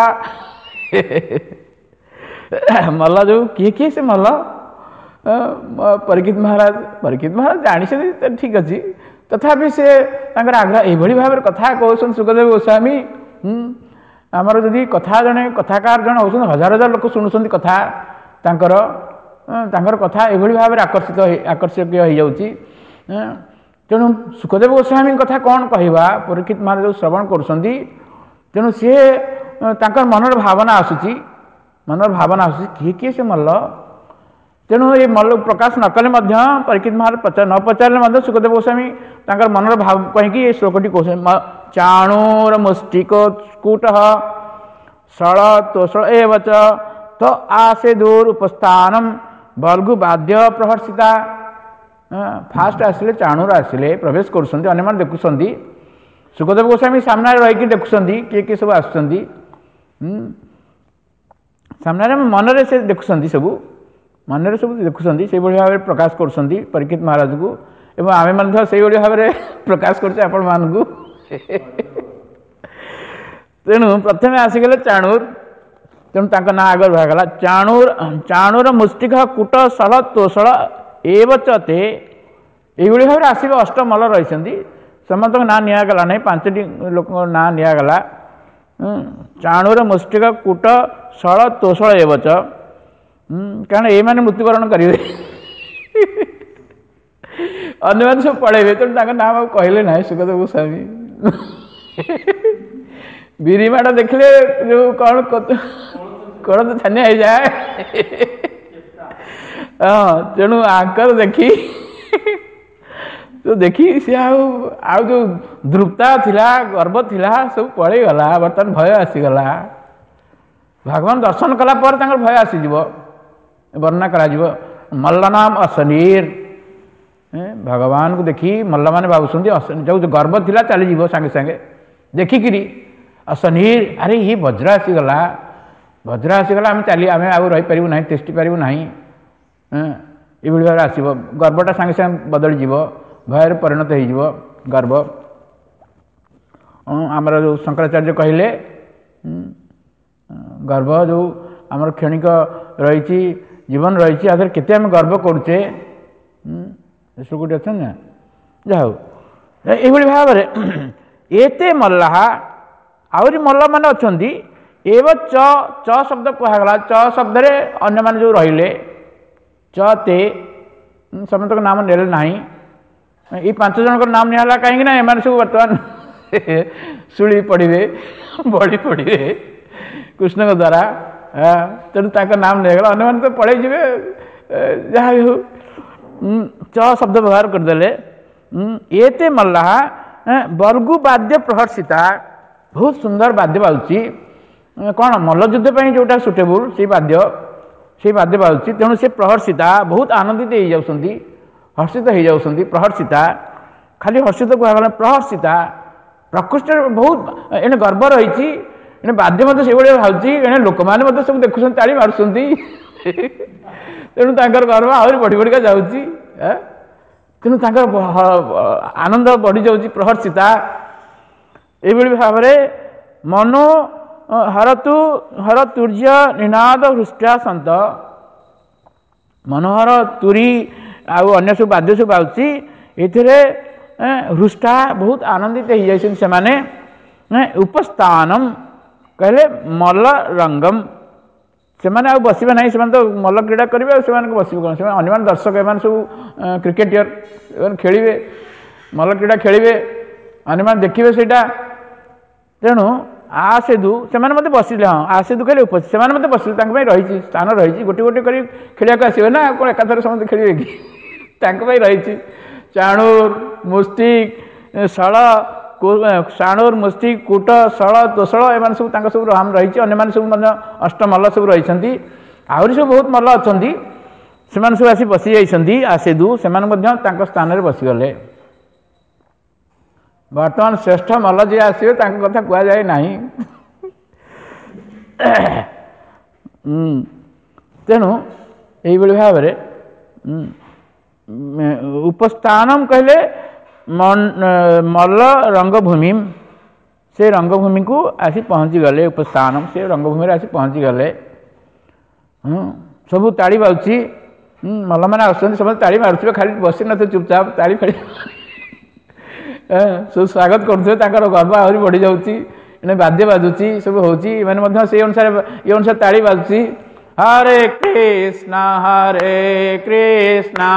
मल्ल जो किए किए से मल्ल परीक्षित महाराज परीक्षित महाराज जानी ठीक अच्छी तथापि से आग्रह यही भाव में कथा कहते सुखदेव गोस्वामी आमर जदि कथा जड़े कथाकार जन हो हजार हजार लोक शुणुंट कथा तांकर तांकर कथा यही भाव में आकर्षित आकर्षक हो जाऊँगी तेणु सुखदेव गोस्वामी कथा कौन कहवा परीक्षित महाराज श्रवण करुँच तेणु सी मनर भावना आसूची मनर भावना आसूची किए किए से मल्ल तेणु ये मल्ल प्रकाश न कले परीक्षित महाराज पचार न पचारे सुखदेव गोस्वामी तांकर मनर भाव कहीं ये श्लोकटी कह चाणूर मुष्टिक कूट सळ तोषळ एवच तो आसे दूर उपस्थानम बल्गु वाद्य प्रहर्षिता फास्ट आसिले चाणूर आसिले प्रवेश करुँच अन्य देखुं सुखदेव गोस्वामी सामने रहीकि देखुं किए किए सब आसुँच सामने मनरे से देखुं सब मनरे सब देखुं से भाव में प्रकाश करुँच परीक्षित महाराज को एवं आम से भाव में प्रकाश करुचे आपण मानू तेणु प्रथम आसीगले चाणूर तेणु तांका ना आगर भागला चाणूर चाणूर मुष्टिक कूट सळ तोषळ एवच ते यही भाव में आसवे अष्ट मल्ल रही समस्त ना निगला नहीं पांचटी लोक ना निगला चाणूर मुष्टिक कूट सळ तोषळ एवच कारण ये मैंने मृत्युवरण करेंगे अन्य सब पढ़ेबे तेणु नाम कहले ना सुखदेव गोस्वामी बिरीमाड़ देखले जो कौन कौन तो छानिया हो जाए हाँ तेणु आंकर देखी तो देखी सी आउ जो द्रुपता थिला गर्व थिला सब पड़े गला बर्तमान भय आसीगला भगवान दर्शन कला पर तांकर भय आसीजिव वर्णना करा मल्ल नाम असनीर भगवान को देखी मल्ल मैंने भावुं जो गर्व थिला चलीज सांगे सांगे देखिकी असनीर अरे ये वज्र आसीगला वज्र आसीगला आम चली आम आउ रहीपरू ना तेष्टि पारू ना ये भाव आसो गर्वटा सांगे सांगे बदली भयर परिणत हो गर्व आमर जो शंकराचार्य कहले गर्व जो आमर क्षणिक रही जीवन रही आधार केते आम गर्व करुचे सुकुटी अच्छा ना जाऊ ये भाव में एते मल्ला आहरी मल्ल मान अच्छा एवं च च शब्द कहगला च शब्द अन्य मान जो रहिले च ते समस्त नाम नेले ना ये पांच जन नाम निहला कहीं एम सब बर्तमान शुणी पढ़े बड़ी पढ़े कृष्ण द्वारा तेणु ताक नाम निगला अन्य मैंने तो पढ़े जहाँ भी हो च शब्द व्यवहार करदे एते मल्ला बल्गु वाद्य प्रहर्षिता बहुत सुंदर वाद्य बाजुची कौन मल्ल युद्ध जोटा सुटेबल से वाद्य से वाद्य बाजुची तेणु से प्रहर्षिता बहुत आनंदित हो जाती हर्षित हो जाती प्रहर्षिता खाली हर्षित कहगला प्रहर्षिता प्रकृष्ट बहुत एने गर्व रही वाद्य मत से भावी एने लोक मैंने सब देखुं ताली मारुंट तेणु तांकर गर्व आहरी बढ़ी बढ़िका जाऊँगी तेणु तांकर आनंद बढ़ी जाऊँगी प्रहर्षिता ये भाव में मनो हरतु हरतुर्य निनाद हृष्टा सन्त मनोहर तुरी आउ अन्य सब वाद्य सब आउची एथिरे हृष्टा बहुत आनंदित हो जाइछन से माने उपस्थानम कहले मल्ल रंगम से माने आ बसिबे नहीं से तो मल्ल क्रीड़ा करिवे से माने बसिबे कोन से अन्य मान दर्शक एमान सब क्रिकेटर एमान खेलिवे मल्ल क्रीड़ा खेलिवे अन्य मान देखिवे सेटा तेणु आ सेदु से माने मते बसिले हां आ सेदु कहले उपस्थित से माने मते बसिले तांक पई रहिछि स्थान रहिछि गोटे गोटे करी खेलिया को आसीबे ना कोन एकाथरे समस्त खेलिवे कि तांक पई रहिछि चाणूर मुस्तिक सळ साणूर मुस्तिक कूट सळ तोसळ एमान सब तांक सब राम रहिछि अन्य मान सब मने अष्ट मल्ल सब रहिछंती आउरी सब बहुत मल्ल अछंती से मान सब आसी बसि जाइछंती आ सेदु से मान मध्य तांक स्थान रे बसि गले वर्तमान श्रेष्ठ मल्ल जी आसवे तांक कथा कुआ जाए नाही तेणु एई बळी भाबरे उपस्थानम कहले मल्ल रंगभूमि से रंगभूमि को आसी पहुँची गले उपस्थानम से रंगभूमि आसी पहुँची गले सब ताड़ी बाउची मल्ल मैंने आसुँच सब ताड़ी मारुवे खाली बसी न चुपचाप ताड़ी फाड़ी सब स्वागत करुवे गर्व आहरी बढ़ी जाऊँगी एने बाद्य बाजुची सब होची मैंने से अनुसार ये अनुसार ताड़ी बाजुची हरे कृष्णा हरे कृष्णा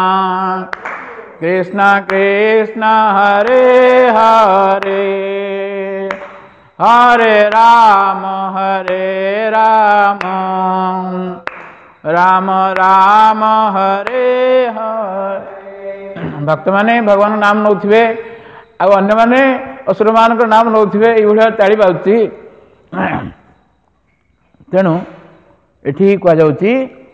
कृष्णा कृष्णा हरे हरे हरे राम हरे राम राम राम हरे हरे भक्त माने भगवान नाम नौथिबे आ अन्य माने असुर मान नाम नौथिबे एई भलिया ताड़ी बाउची तेणु एठी कह जाउची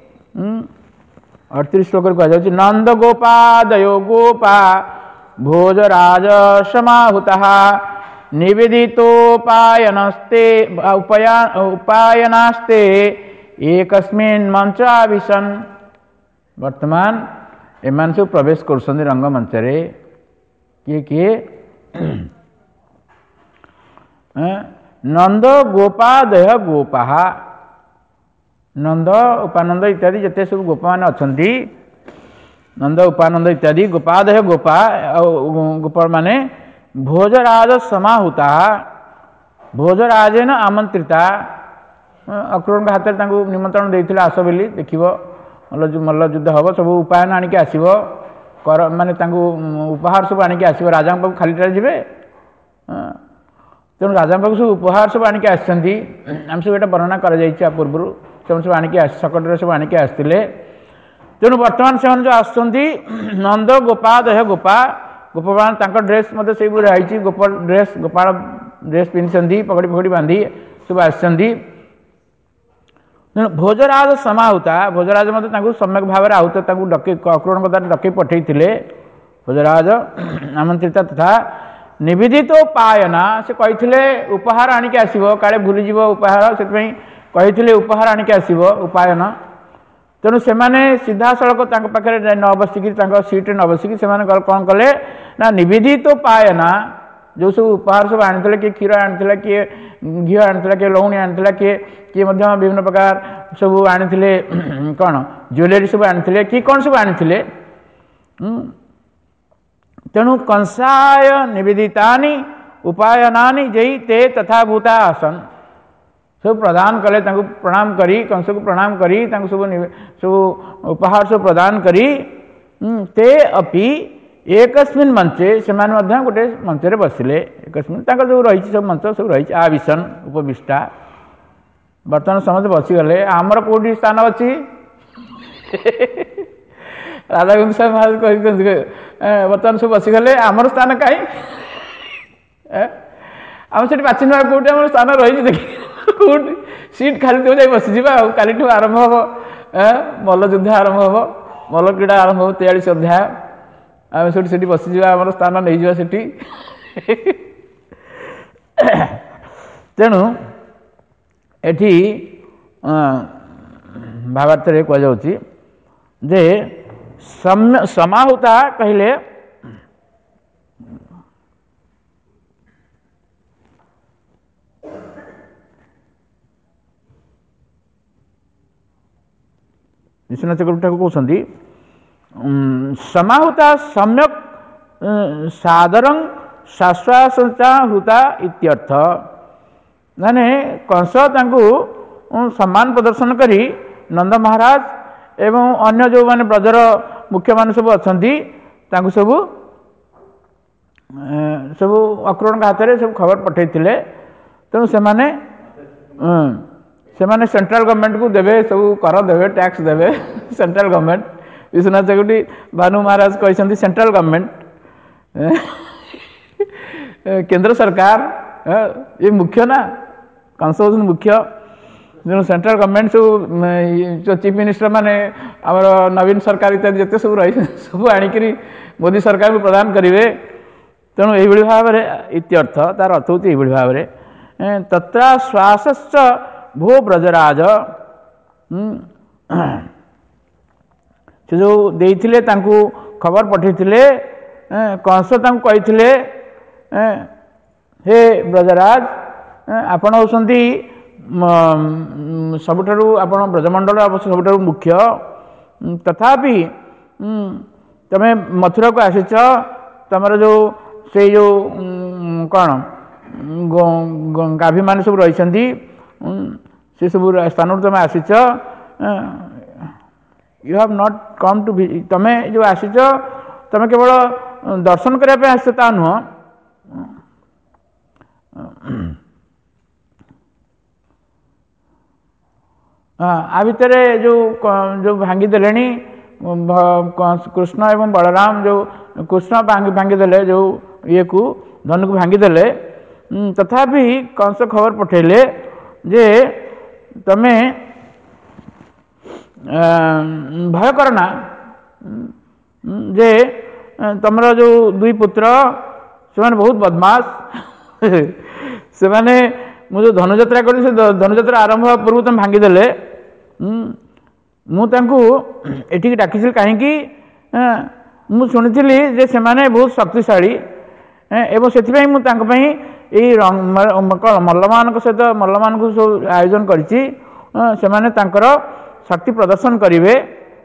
अड़तीस श्लोक कह जाउची नंद गोपादयो गोपा भोजराज समाहुतः निवेदितोपायनस्ते उपाया उपायनास्ते एकस्मिन् मंचाविशन वर्तमान एमान सब प्रवेश करछन्ति रंग मंच रे किए किए नंद गोपादय गोपा नंद उपानंद इत्यादि जिते सब गोपा मान अछन्ति नंद उपानंद इत्यादि गोपादय गोपा गोपाल माने भोजराज समाहुता भोजराजेन आमंत्रिता अक्रूर हाथ में निमंत्रण देते आस बोली देख मल्ल मल्ल युद्ध हम सब उपायन आणिक आसब कर माने उपहार सब आणिक आसब राजा पाक खालीटा जी तेणु राजा पाक सब उपहार सब आणिक आसछन्ति आम सब ये वर्णना कर पूर्व से सब आणिक सकटे सब आणिक आसते तेणु बर्तमान से जो आसुँच नंद गोपादय गोपा गोपाल ड्रेस मत से रही गोपाल ड्रेस गोपाल ड्रेस पिंधि पगड़ी पगड़ी बांधि सब आसछन्ति भोजराज समाहुता भोजराज मत सम्यक भाव में आहुत डके अक्रूर द्वारा डके पठे भोजराज आमंत्रित तथा निवेदित पायना से कही उपहार आणिक आसो काले भूलीज उपहार से कही उपहार आणिक आसो उपायन तेणु से सीधा सड़क पाखे न बसिकी सीट्रे न बसिकी से कौन कले ना निवेदित पायना जो सब उपहार सब आनी किए क्षीर आनी किए घी आनी किए लौणी आनी किए किए विभिन्न प्रकार सब आनी कौन ज्वेलरी सब आनी कि कौन सब आनी तेणु कंसाय निवेदितानि उपायनानि जई ते तथा भूता आसन सब प्रदान कले प्रणाम करी कंस को प्रणाम करी सब सब उपहार सब प्रदान करी ते अपि एकस्मिन मंचे से गोटे मंच रे बसिले एकस्मिन जो रही सब मंच सब रही आविशन उपविष्टा बर्तमान समस्त बसीगले आमर कौटी स्थान अच्छी राधाकुंद साहब महाराज कह बर्तमान सब बसीगले आमर स्थान कहीं आम से बाची ना कौटी आम स्थान रही देख कौटी सीट खाली तो जाए बसीजा काली आरंभ हम मल्ल युद्ध आरंभ हम मल्ल क्रीड़ा आरंभ हो तेयालीस अध्याय आम से बसीजा आम स्थान नहीं जा तेणु एठी भावार्थ कहुच्छी जे समाहुता कहले विश्वनाथ चक्रवर्ती ठाकुर कहते समाहुता सम्यक सादरं शाश्वासता हुता इत्यर्थ माने कंस तांको सम्मान प्रदर्शन करी नंद महाराज एवं अन्य जो माने ब्रजर मुख्य मान सब अछंती तांको सब सब अक्रूर हाथ में सब खबर पठे तेणु से माने से माने सेंट्रल गवर्नमेंट को देवे सब कर देवे टैक्स देवे सेंट्रल गवर्नमेंट विश्वनाथ चक्रवर्ती भानु महाराज कहते सेंट्रल गवर्नमेंट केंद्र सरकार ये मुख्य ना कंस मुख्य जो सेंट्रल गवर्नमेंट सब जो चीफ मिनिस्टर माने आमर नवीन सरकार इत्यादि जिते सब रही सब आणिक मोदी सरकार को प्रदान करेंगे तेणु ये भाव में इत्यर्थ तार अर्थ होती ये भाव में तत्र श्वासश्च भो ब्रजराज से जो देइथिले तांकु खबर पठेइथिले कंस तांकु कहिथिले हे ब्रजराज आपण होसंती सबुठारु आपण ब्रजमंडल सबुठारु मुख्य तथापि तमे मथुरा को आसीच तमर जो से जो कौन गाभी मान सब रही से सब स्थान तुम आसीच you have not come to तमें जो आसीच तमें केवल दर्शन करने आस नुह आ भितर जो जो भांगी देले कृष्ण एवं बलराम जो कृष्ण भांगी भांगी देले जो ये को धन को भांगी देले तथापि कंस खबर पठेले जे तमें भय करना जे तमर जो दुई पुत्र से बहुत बदमाश से माने मुझे धनुଯାत्रा करी से धनुଯାत्रा आरंभ पूर्व तुम भांगी देले मुझे डाकी कहीं मु शुणी जे से माने बहुत शक्तिशाली एवं से मल्लमान सहित मल्लमान को सब आयोजन करी शक्ति प्रदर्शन करेंगे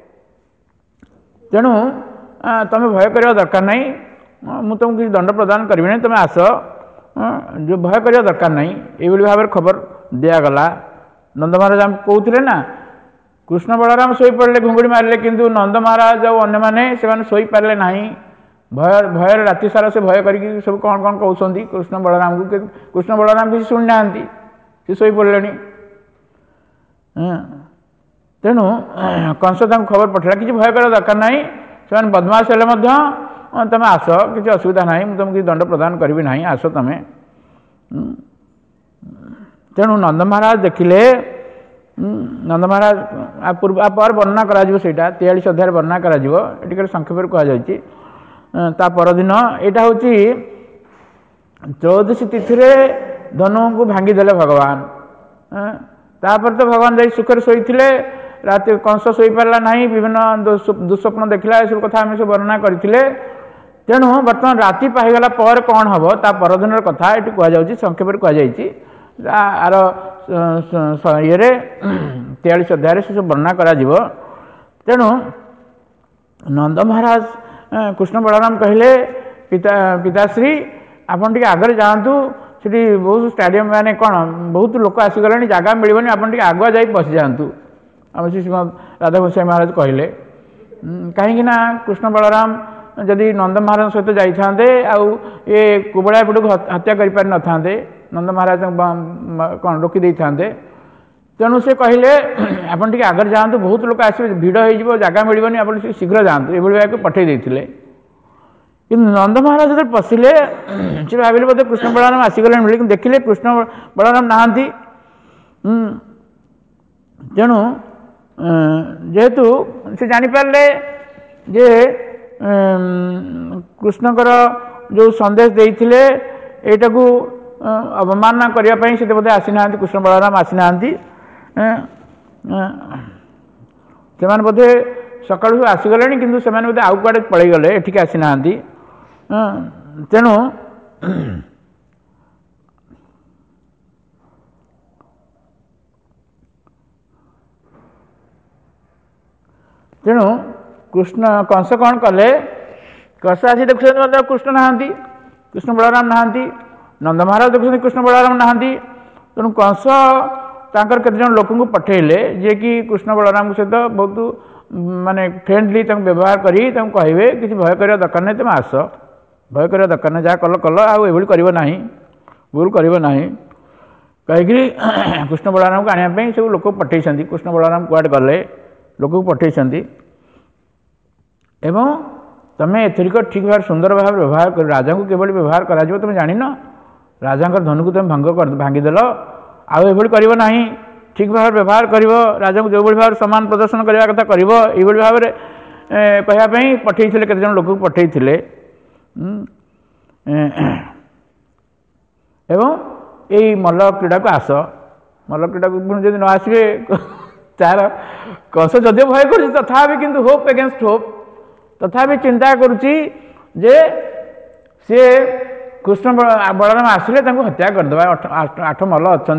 तेणु तुम्हें भय करने दरकार नहीं मुझे तुमको किसी दंड प्रदान करी नहीं तुम्हें आस जो भय करने दरकार नहीं ये भाव में खबर दिगला नंद महाराज आम कहते ना कृष्ण बलराम शोई पड़े घुंगुड़ी मारे किंतु नंद महाराज और अन्य मैंने से शोई पारे ना भय भय राति सारा से भय करके सब कौन कौन कहते कृष्ण बलराम को कृष्ण बलराम किसी शुणी ना सी शोई पड़े तेणु कंस खबर पठेला कि भय कर दरकार ना से बदमाश हेले तुम आस किसी असुविधा ना मुझे तुमको दंड प्रदान करी ना आस तुम तेणु नंद महाराज देखिले नंद महाराज पूर्व पर वर्णना करा तेयालीस अध्याय वर्णना करा संक्षेप कहुई परदिन यहाँ हूँ त्रयोदशी तिथि धनु को भांगी देले भगवान तापर तो भगवान जाई सुखर शोते रात कंस शोई पारा ना विभिन्न दुस्वप्न देखला सब कथा आम सब वर्णना करते तेणु बर्तमान राति पाईगला पर कौन हम ता परदिन कथा ये कहुई संक्षेप कहुई आर ये तेयालीस अध्याय से सब वर्णना करा तेणु नंद महाराज कृष्ण बलराम कहले पिता पिताश्री आपन टी आगे जातु से बहुत स्टाडियम माने कौन बहुत लोक आसीगले जगह मिलनी आप आगुआ जा पशि जातु आम श्री श्रीमद राधा गोसाई महाराज कहले कहीं कृष्ण बलराम जदि नंद महाराज सहित जाते आउ ये कुबड़ा एपटू हत्या कर पारि न था नंद महाराज कौन रोकी दे था तेणु से कहले आपन टी आगे जातु बहुत लोग आसवे भिड़ हो जगह मिलनी आप शीघ्र जातु ये भाई पठे देते कि नंद महाराज जो पशिले से भाविले बोधे कृष्ण बलराम आसीगले मिले देखिले कृष्ण बलराम नहांती तेणु जेहेतु से जानीपारे जे कृष्णकर जो संदेश देते यहाँ को अवमानना करने से बोधे आसी ना कृष्ण बलराम आसी ना से बोधे सकाल आसीगले किंतु से बोधे आउ कड़े पलि गले एठिक आसी ना तेणु तेणु कृष्ण कंस कौन कले कंस आसी देखुं कृष्ण नहांती कृष्ण बलराम नहांती नंद महाराज देखुं कृष्ण बलराम नहांती तेणु कंस तांकर केते जन लोक पठेले जे कि कृष्ण बलराम सहित बहुत माने फ्रेंडली व्यवहार करी कहे कि भय कर दरकार नहीं तुम आस भय कर दरकार नहीं जहाँ कल कल आउ कर ना भूल कर ना कहीं कृष्ण बलराम को आने सब लोक पठे कृष्ण बलराम कुआडे गले लोक पठे एवं तुम्हें एथरिक ठीक भाव सुंदर भाव व्यवहार कर राजा को केवल व्यवहार करा तुम जान राजा धन को तुम भांग भांगीदेल आउ कर ना ठीक भाव व्यवहार कर राजा को जो भाव सम्मान प्रदर्शन करने कथा कर भाव में कहवाई पठे केते जन लोक पठे एवं यही मल्ल क्रीड़ा को आस मल्ल क्रीड़ा को जब न आसवे तार कंस जदि भय कर तथा किंतु होप एगेन्स्ट होप तथा चिंता करुच्ची जे सी कृष्ण बलराम आसिले हत्या करदे आठ मल्ल अच्छा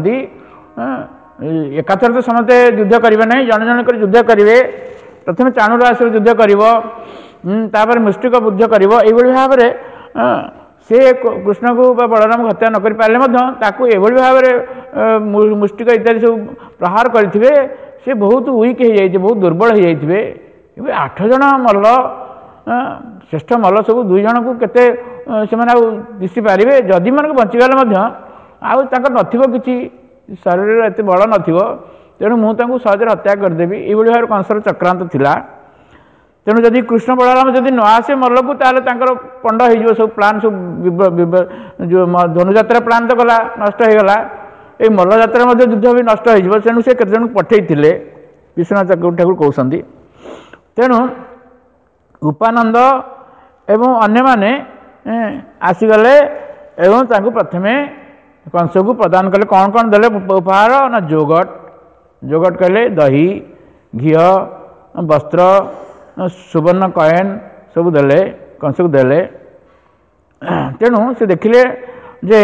एकाथर तो समस्ते युद्ध करेंगे ना जन जन कर युद्ध करेंगे प्रथम चाणूर आस युद्ध कर मुष्टिक युद्ध कर भाव में से कृष्ण को बलराम को हत्या नक पारे भाव में मुष्टिक इत्यादि सब प्रहार करेंगे सी बहुत वीक हो जाए बहुत दुर्बल हो जाए आठ जन मल्ल श्रेष्ठ मल्ल सब दुई जन को केते से दिशी पारे जदि मन बचीगले आउ कि शरीर एत बल न तेणु मुझे सहज हत्या करदेवी ये भाव कंसर चक्रांत थिला तेणु जदि कृष्ण बलराम जदि न आसे मल्ल को ताले पंड हो सब प्लान सब जो धनुजात्रा प्लान तो गला नष्ट हो गला ये मल्ल जात्रा युद्ध भी नष्ट हो तेणु से केते जन पठे विश्वनाथ ठाकुर कहते तेणु उपानंद एवं अन्य माने आसीगले एवं तांको प्रथमे कंस को प्रदान कले कौन कौन देले उपहार ना जोगट जोगट कहले दही घी वस्त्र सुवर्ण कॉइन सब देले कंस को देले तेणु से देखिले जे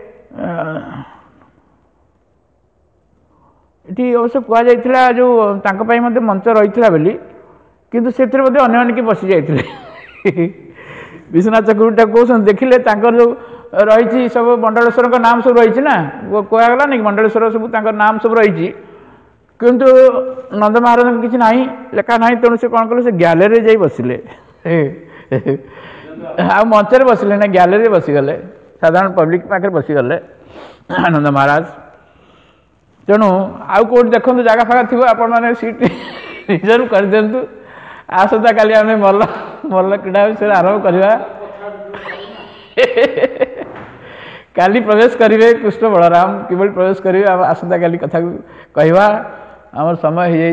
ये अवश्य कहुला जो मंच रही बोली किंतु से अन्य किए बसी जाते विश्वनाथ चक्रवर्ती कहते देखिले जो रही सब मंडलेश्वर नाम सब रही ना कहगला नहीं मंडलेश्वर सब नाम सब रही किंतु नंद महाराज किसी ना लेखा ना तेणु से कौन कले से ग्यालेरी जा बसिले आ मंचर बसिले ना ग्यालेरी बसीगले साधारण पब्लिक पाखे बसीगले नंद महाराज तेणु आउ कौट देखो जगह फागा थी आपण मैंने सीट रिजर्व कर दिंतु आसता काली आम मल्ल मल्ल क्रीड़ा विषय आरंभ करवा काली प्रवेश करेंगे कृष्ण बलराम किभली प्रवेश करेंगे आसता काली कथा कहवा आम समय हो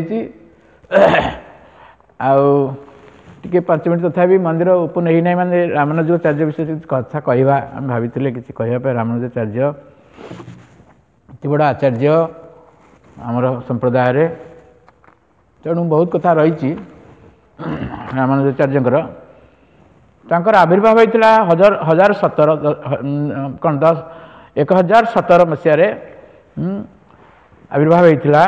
जाए पांच मिनट तथा मंदिर ओपन हो ना माने रामानुजाचार्य विषय कथा कहवा आम भाई कि कहवाई रामानुजाचार्य एत बड़ा आचार्य आमर संप्रदाय तेणु बहुत कथा रही रामानुजाचार्य तांकर आविर्भाव होता हजार हजार सतर कौन दस एक हजार सतर मसीह आविर्भाव होता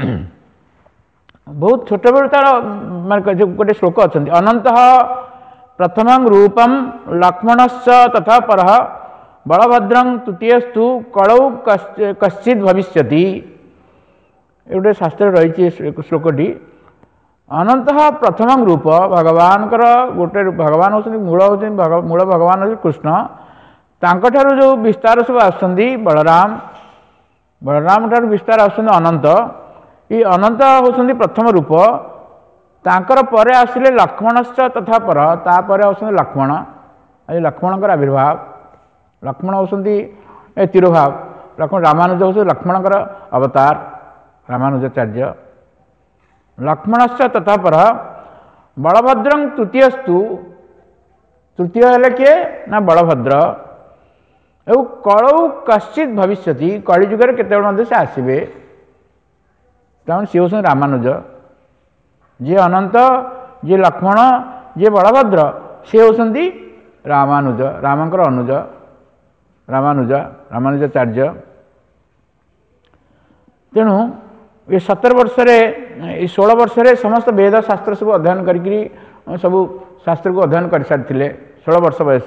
बहुत छोट बेलू तार माने गोटे श्लोक अच्छा अनंत प्रथम रूपम लक्ष्मणश्च तथा पर बलभद्रं तृतीयस्तु कलौ कश्चित भविष्यति गोटे शास्त्र रही श्लोकटी अनंत प्रथम रूप भगवान गोटे भगवान होती मूल होती मूल भगवान होती कृष्ण तांकठारु जो विस्तार सब आसुंदी बलराम बलराम ठारु विस्तार आसुंदी अनंत ये अनंत होती प्रथम रूप तांकर परे आसिले लक्ष्मणश्च तथा पर तापर आसुंदी लक्ष्मण आज लक्ष्मणकर आविर्भाव लक्ष्मण होती तिरुभाव लक्ष्मण रामानुज होती लक्ष्मणकर अवतार रामानुजाचार्य लक्ष्मणश्च तथा पर बलभद्रं तृतीयस्तु तृतीय है किए ना बलभद्र एवं कलौ कश्चित भविष्यति कलिजुगर केतबेले से आसवे तेणु सी हूँ रामानुज जी अनंत जी लक्ष्मण जी बलभद्र सी होती रामानुज रामकर अनुज रामानुज रामानुजाचार्य तेणु ये सतर वर्ष षोल वर्ष समस्त वेद शास्त्र सब अध्ययन करी सब शास्त्र को अध्ययन कर सारी षोल वर्ष बयस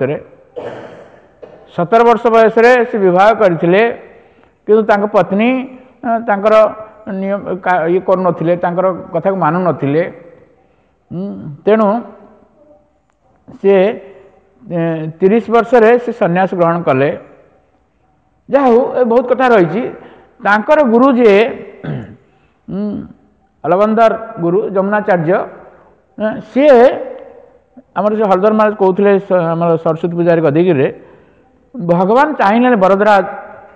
सतर वर्ष बयस से विवाह करते कि पत्नी तांकर नियम ये कर कथा को मानु नथिले तेणु से तीस वर्ष से सन्यास ग्रहण कले। जहा हो बहुत कथा रही गुरु जे अलबंदर गुरु जमुनाचार्य सी आमर से हलदर महाराज कहते आम सरस्वती पूजा गदगिरी भगवान चाहिए वरदराज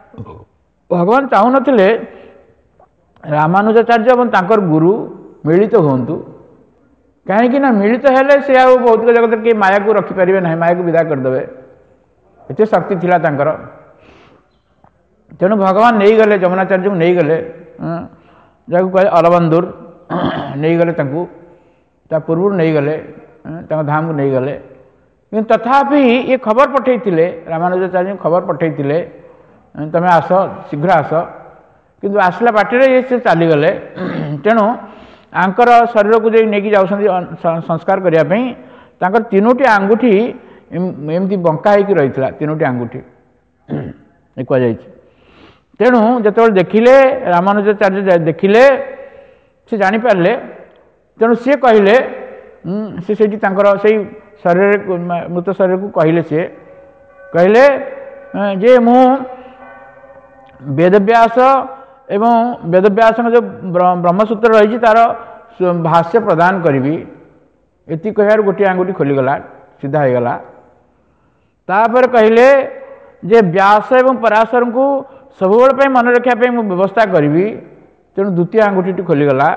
भगवान चाहू नथिले रामानुजाचार्य और तांकर गुरु मिलित होंतु कहीं ना मिलित हेले से आ भौतिक जगत के माया को रखिपारे ना माया को विदा करदे एत शक्ति थिला तांकर तेणु भगवान नहीं गले जमुनाचार्य को नहीं गले जहाँ कहे अलबंदुर नहीं गले पूर्व नहीं गले धाम को नहीं गले कि तथापि ये खबर पठे रामानुजाचार्य खबर पठे तमें आस शीघ्र आस किंतु आसला बाटे ये से चलीगले तेणु आंकर शरीर को जो नहीं जाऊँ संस्कार करने तीनोटी आंगुठी एमती बंका होकर रही तीनोटी आंगुठी कहुई तेणु जो देखिले रामानुजाचार्य देखिले से जानीपारे तेणु सी कहले सी से शरीर मृत शरीर को कहले सी कहले जे मु वेदव्यास एवं वेदव्यास जो ब्रह्मसूत्र रही तार भाष्य प्रदान करी एति कहार गोटे आंगुठी खोलीगला सीधा होगला तापर कहले जे व्यास एवं पराशर को सबुबले मन रखापी मुझे व्यवस्था करी तेणु द्वितीय आंगुठी खोलीगला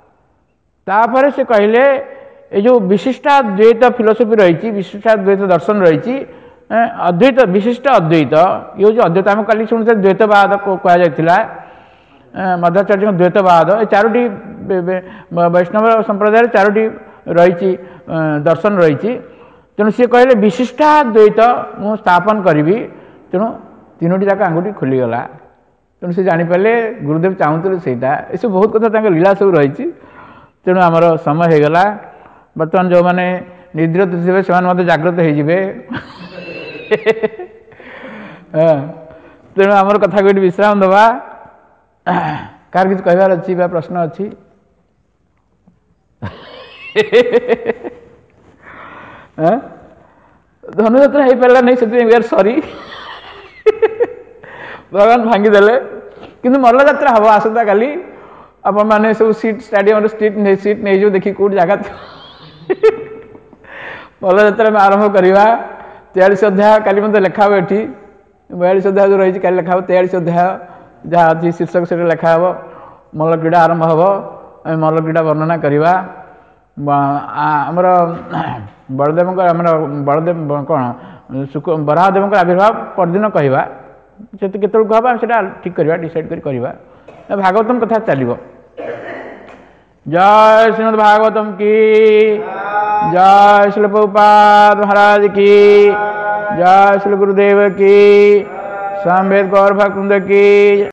तापर से कहले ये जो विशिष्टाद्वैत फिलोसफी रही विशिष्टाद्वैत दर्शन रही अद्वैत विशिष्ट अद्वैत ये जो अद्वैत आम कल शुणुते द्वैतवाद को कहुला मध्वाचार्य द्वैतवाद ये चारोटी वैष्णव संप्रदाय चारोटी रही दर्शन रही तेणु सी कहले विशिष्टाद्वैत मु स्थापन करी तेणु तीनोटी जाक आंगुठी खोलीगला तेणु से जानीपारे गुरुदेव चाहूले सहीटा ये सब बहुत कथा लीला सब रही तेणु आमर समय होगला बर्तमान जो मैंने निद्रित थे से जागृत होते तेणु आमर कथा को विश्राम दबा कार किसी कहबार अच्छी बा प्रश्न अच्छी धनुजात्रा हो पारा नहीं से सॉरी भगवान भांगीदे किंतु मल्ल जात्रा हम आसता काली आपण मैंने सब सीट स्टाडियम सीट नहीं सीट नहीं जो देखिए कौट जगह मल्ल जात्रा में आरंभ करवा तेयालीस अध्याय काली मत लिखा हो ये बयालीस अध्याय जो रही है लिखा तेयालीस अध्याय जहाँ अच्छी शीर्षक से लिखा हे मल्ल क्रीड़ा आरंभ हम मल्ल क्रीड़ा वर्णना करवा आमर बलदेव बलदेव कौन सुख बराहदेव आविर्भाव परदिन कहवा से केतु कहवा से ठीक करवा डिसाइड करवा भागवतम कथा चलो। जय श्रीमद् भागवतम की जय श्री प्रभुपाद महाराज की जय श्री गुरुदेव की सामवेद गौर भक्त की।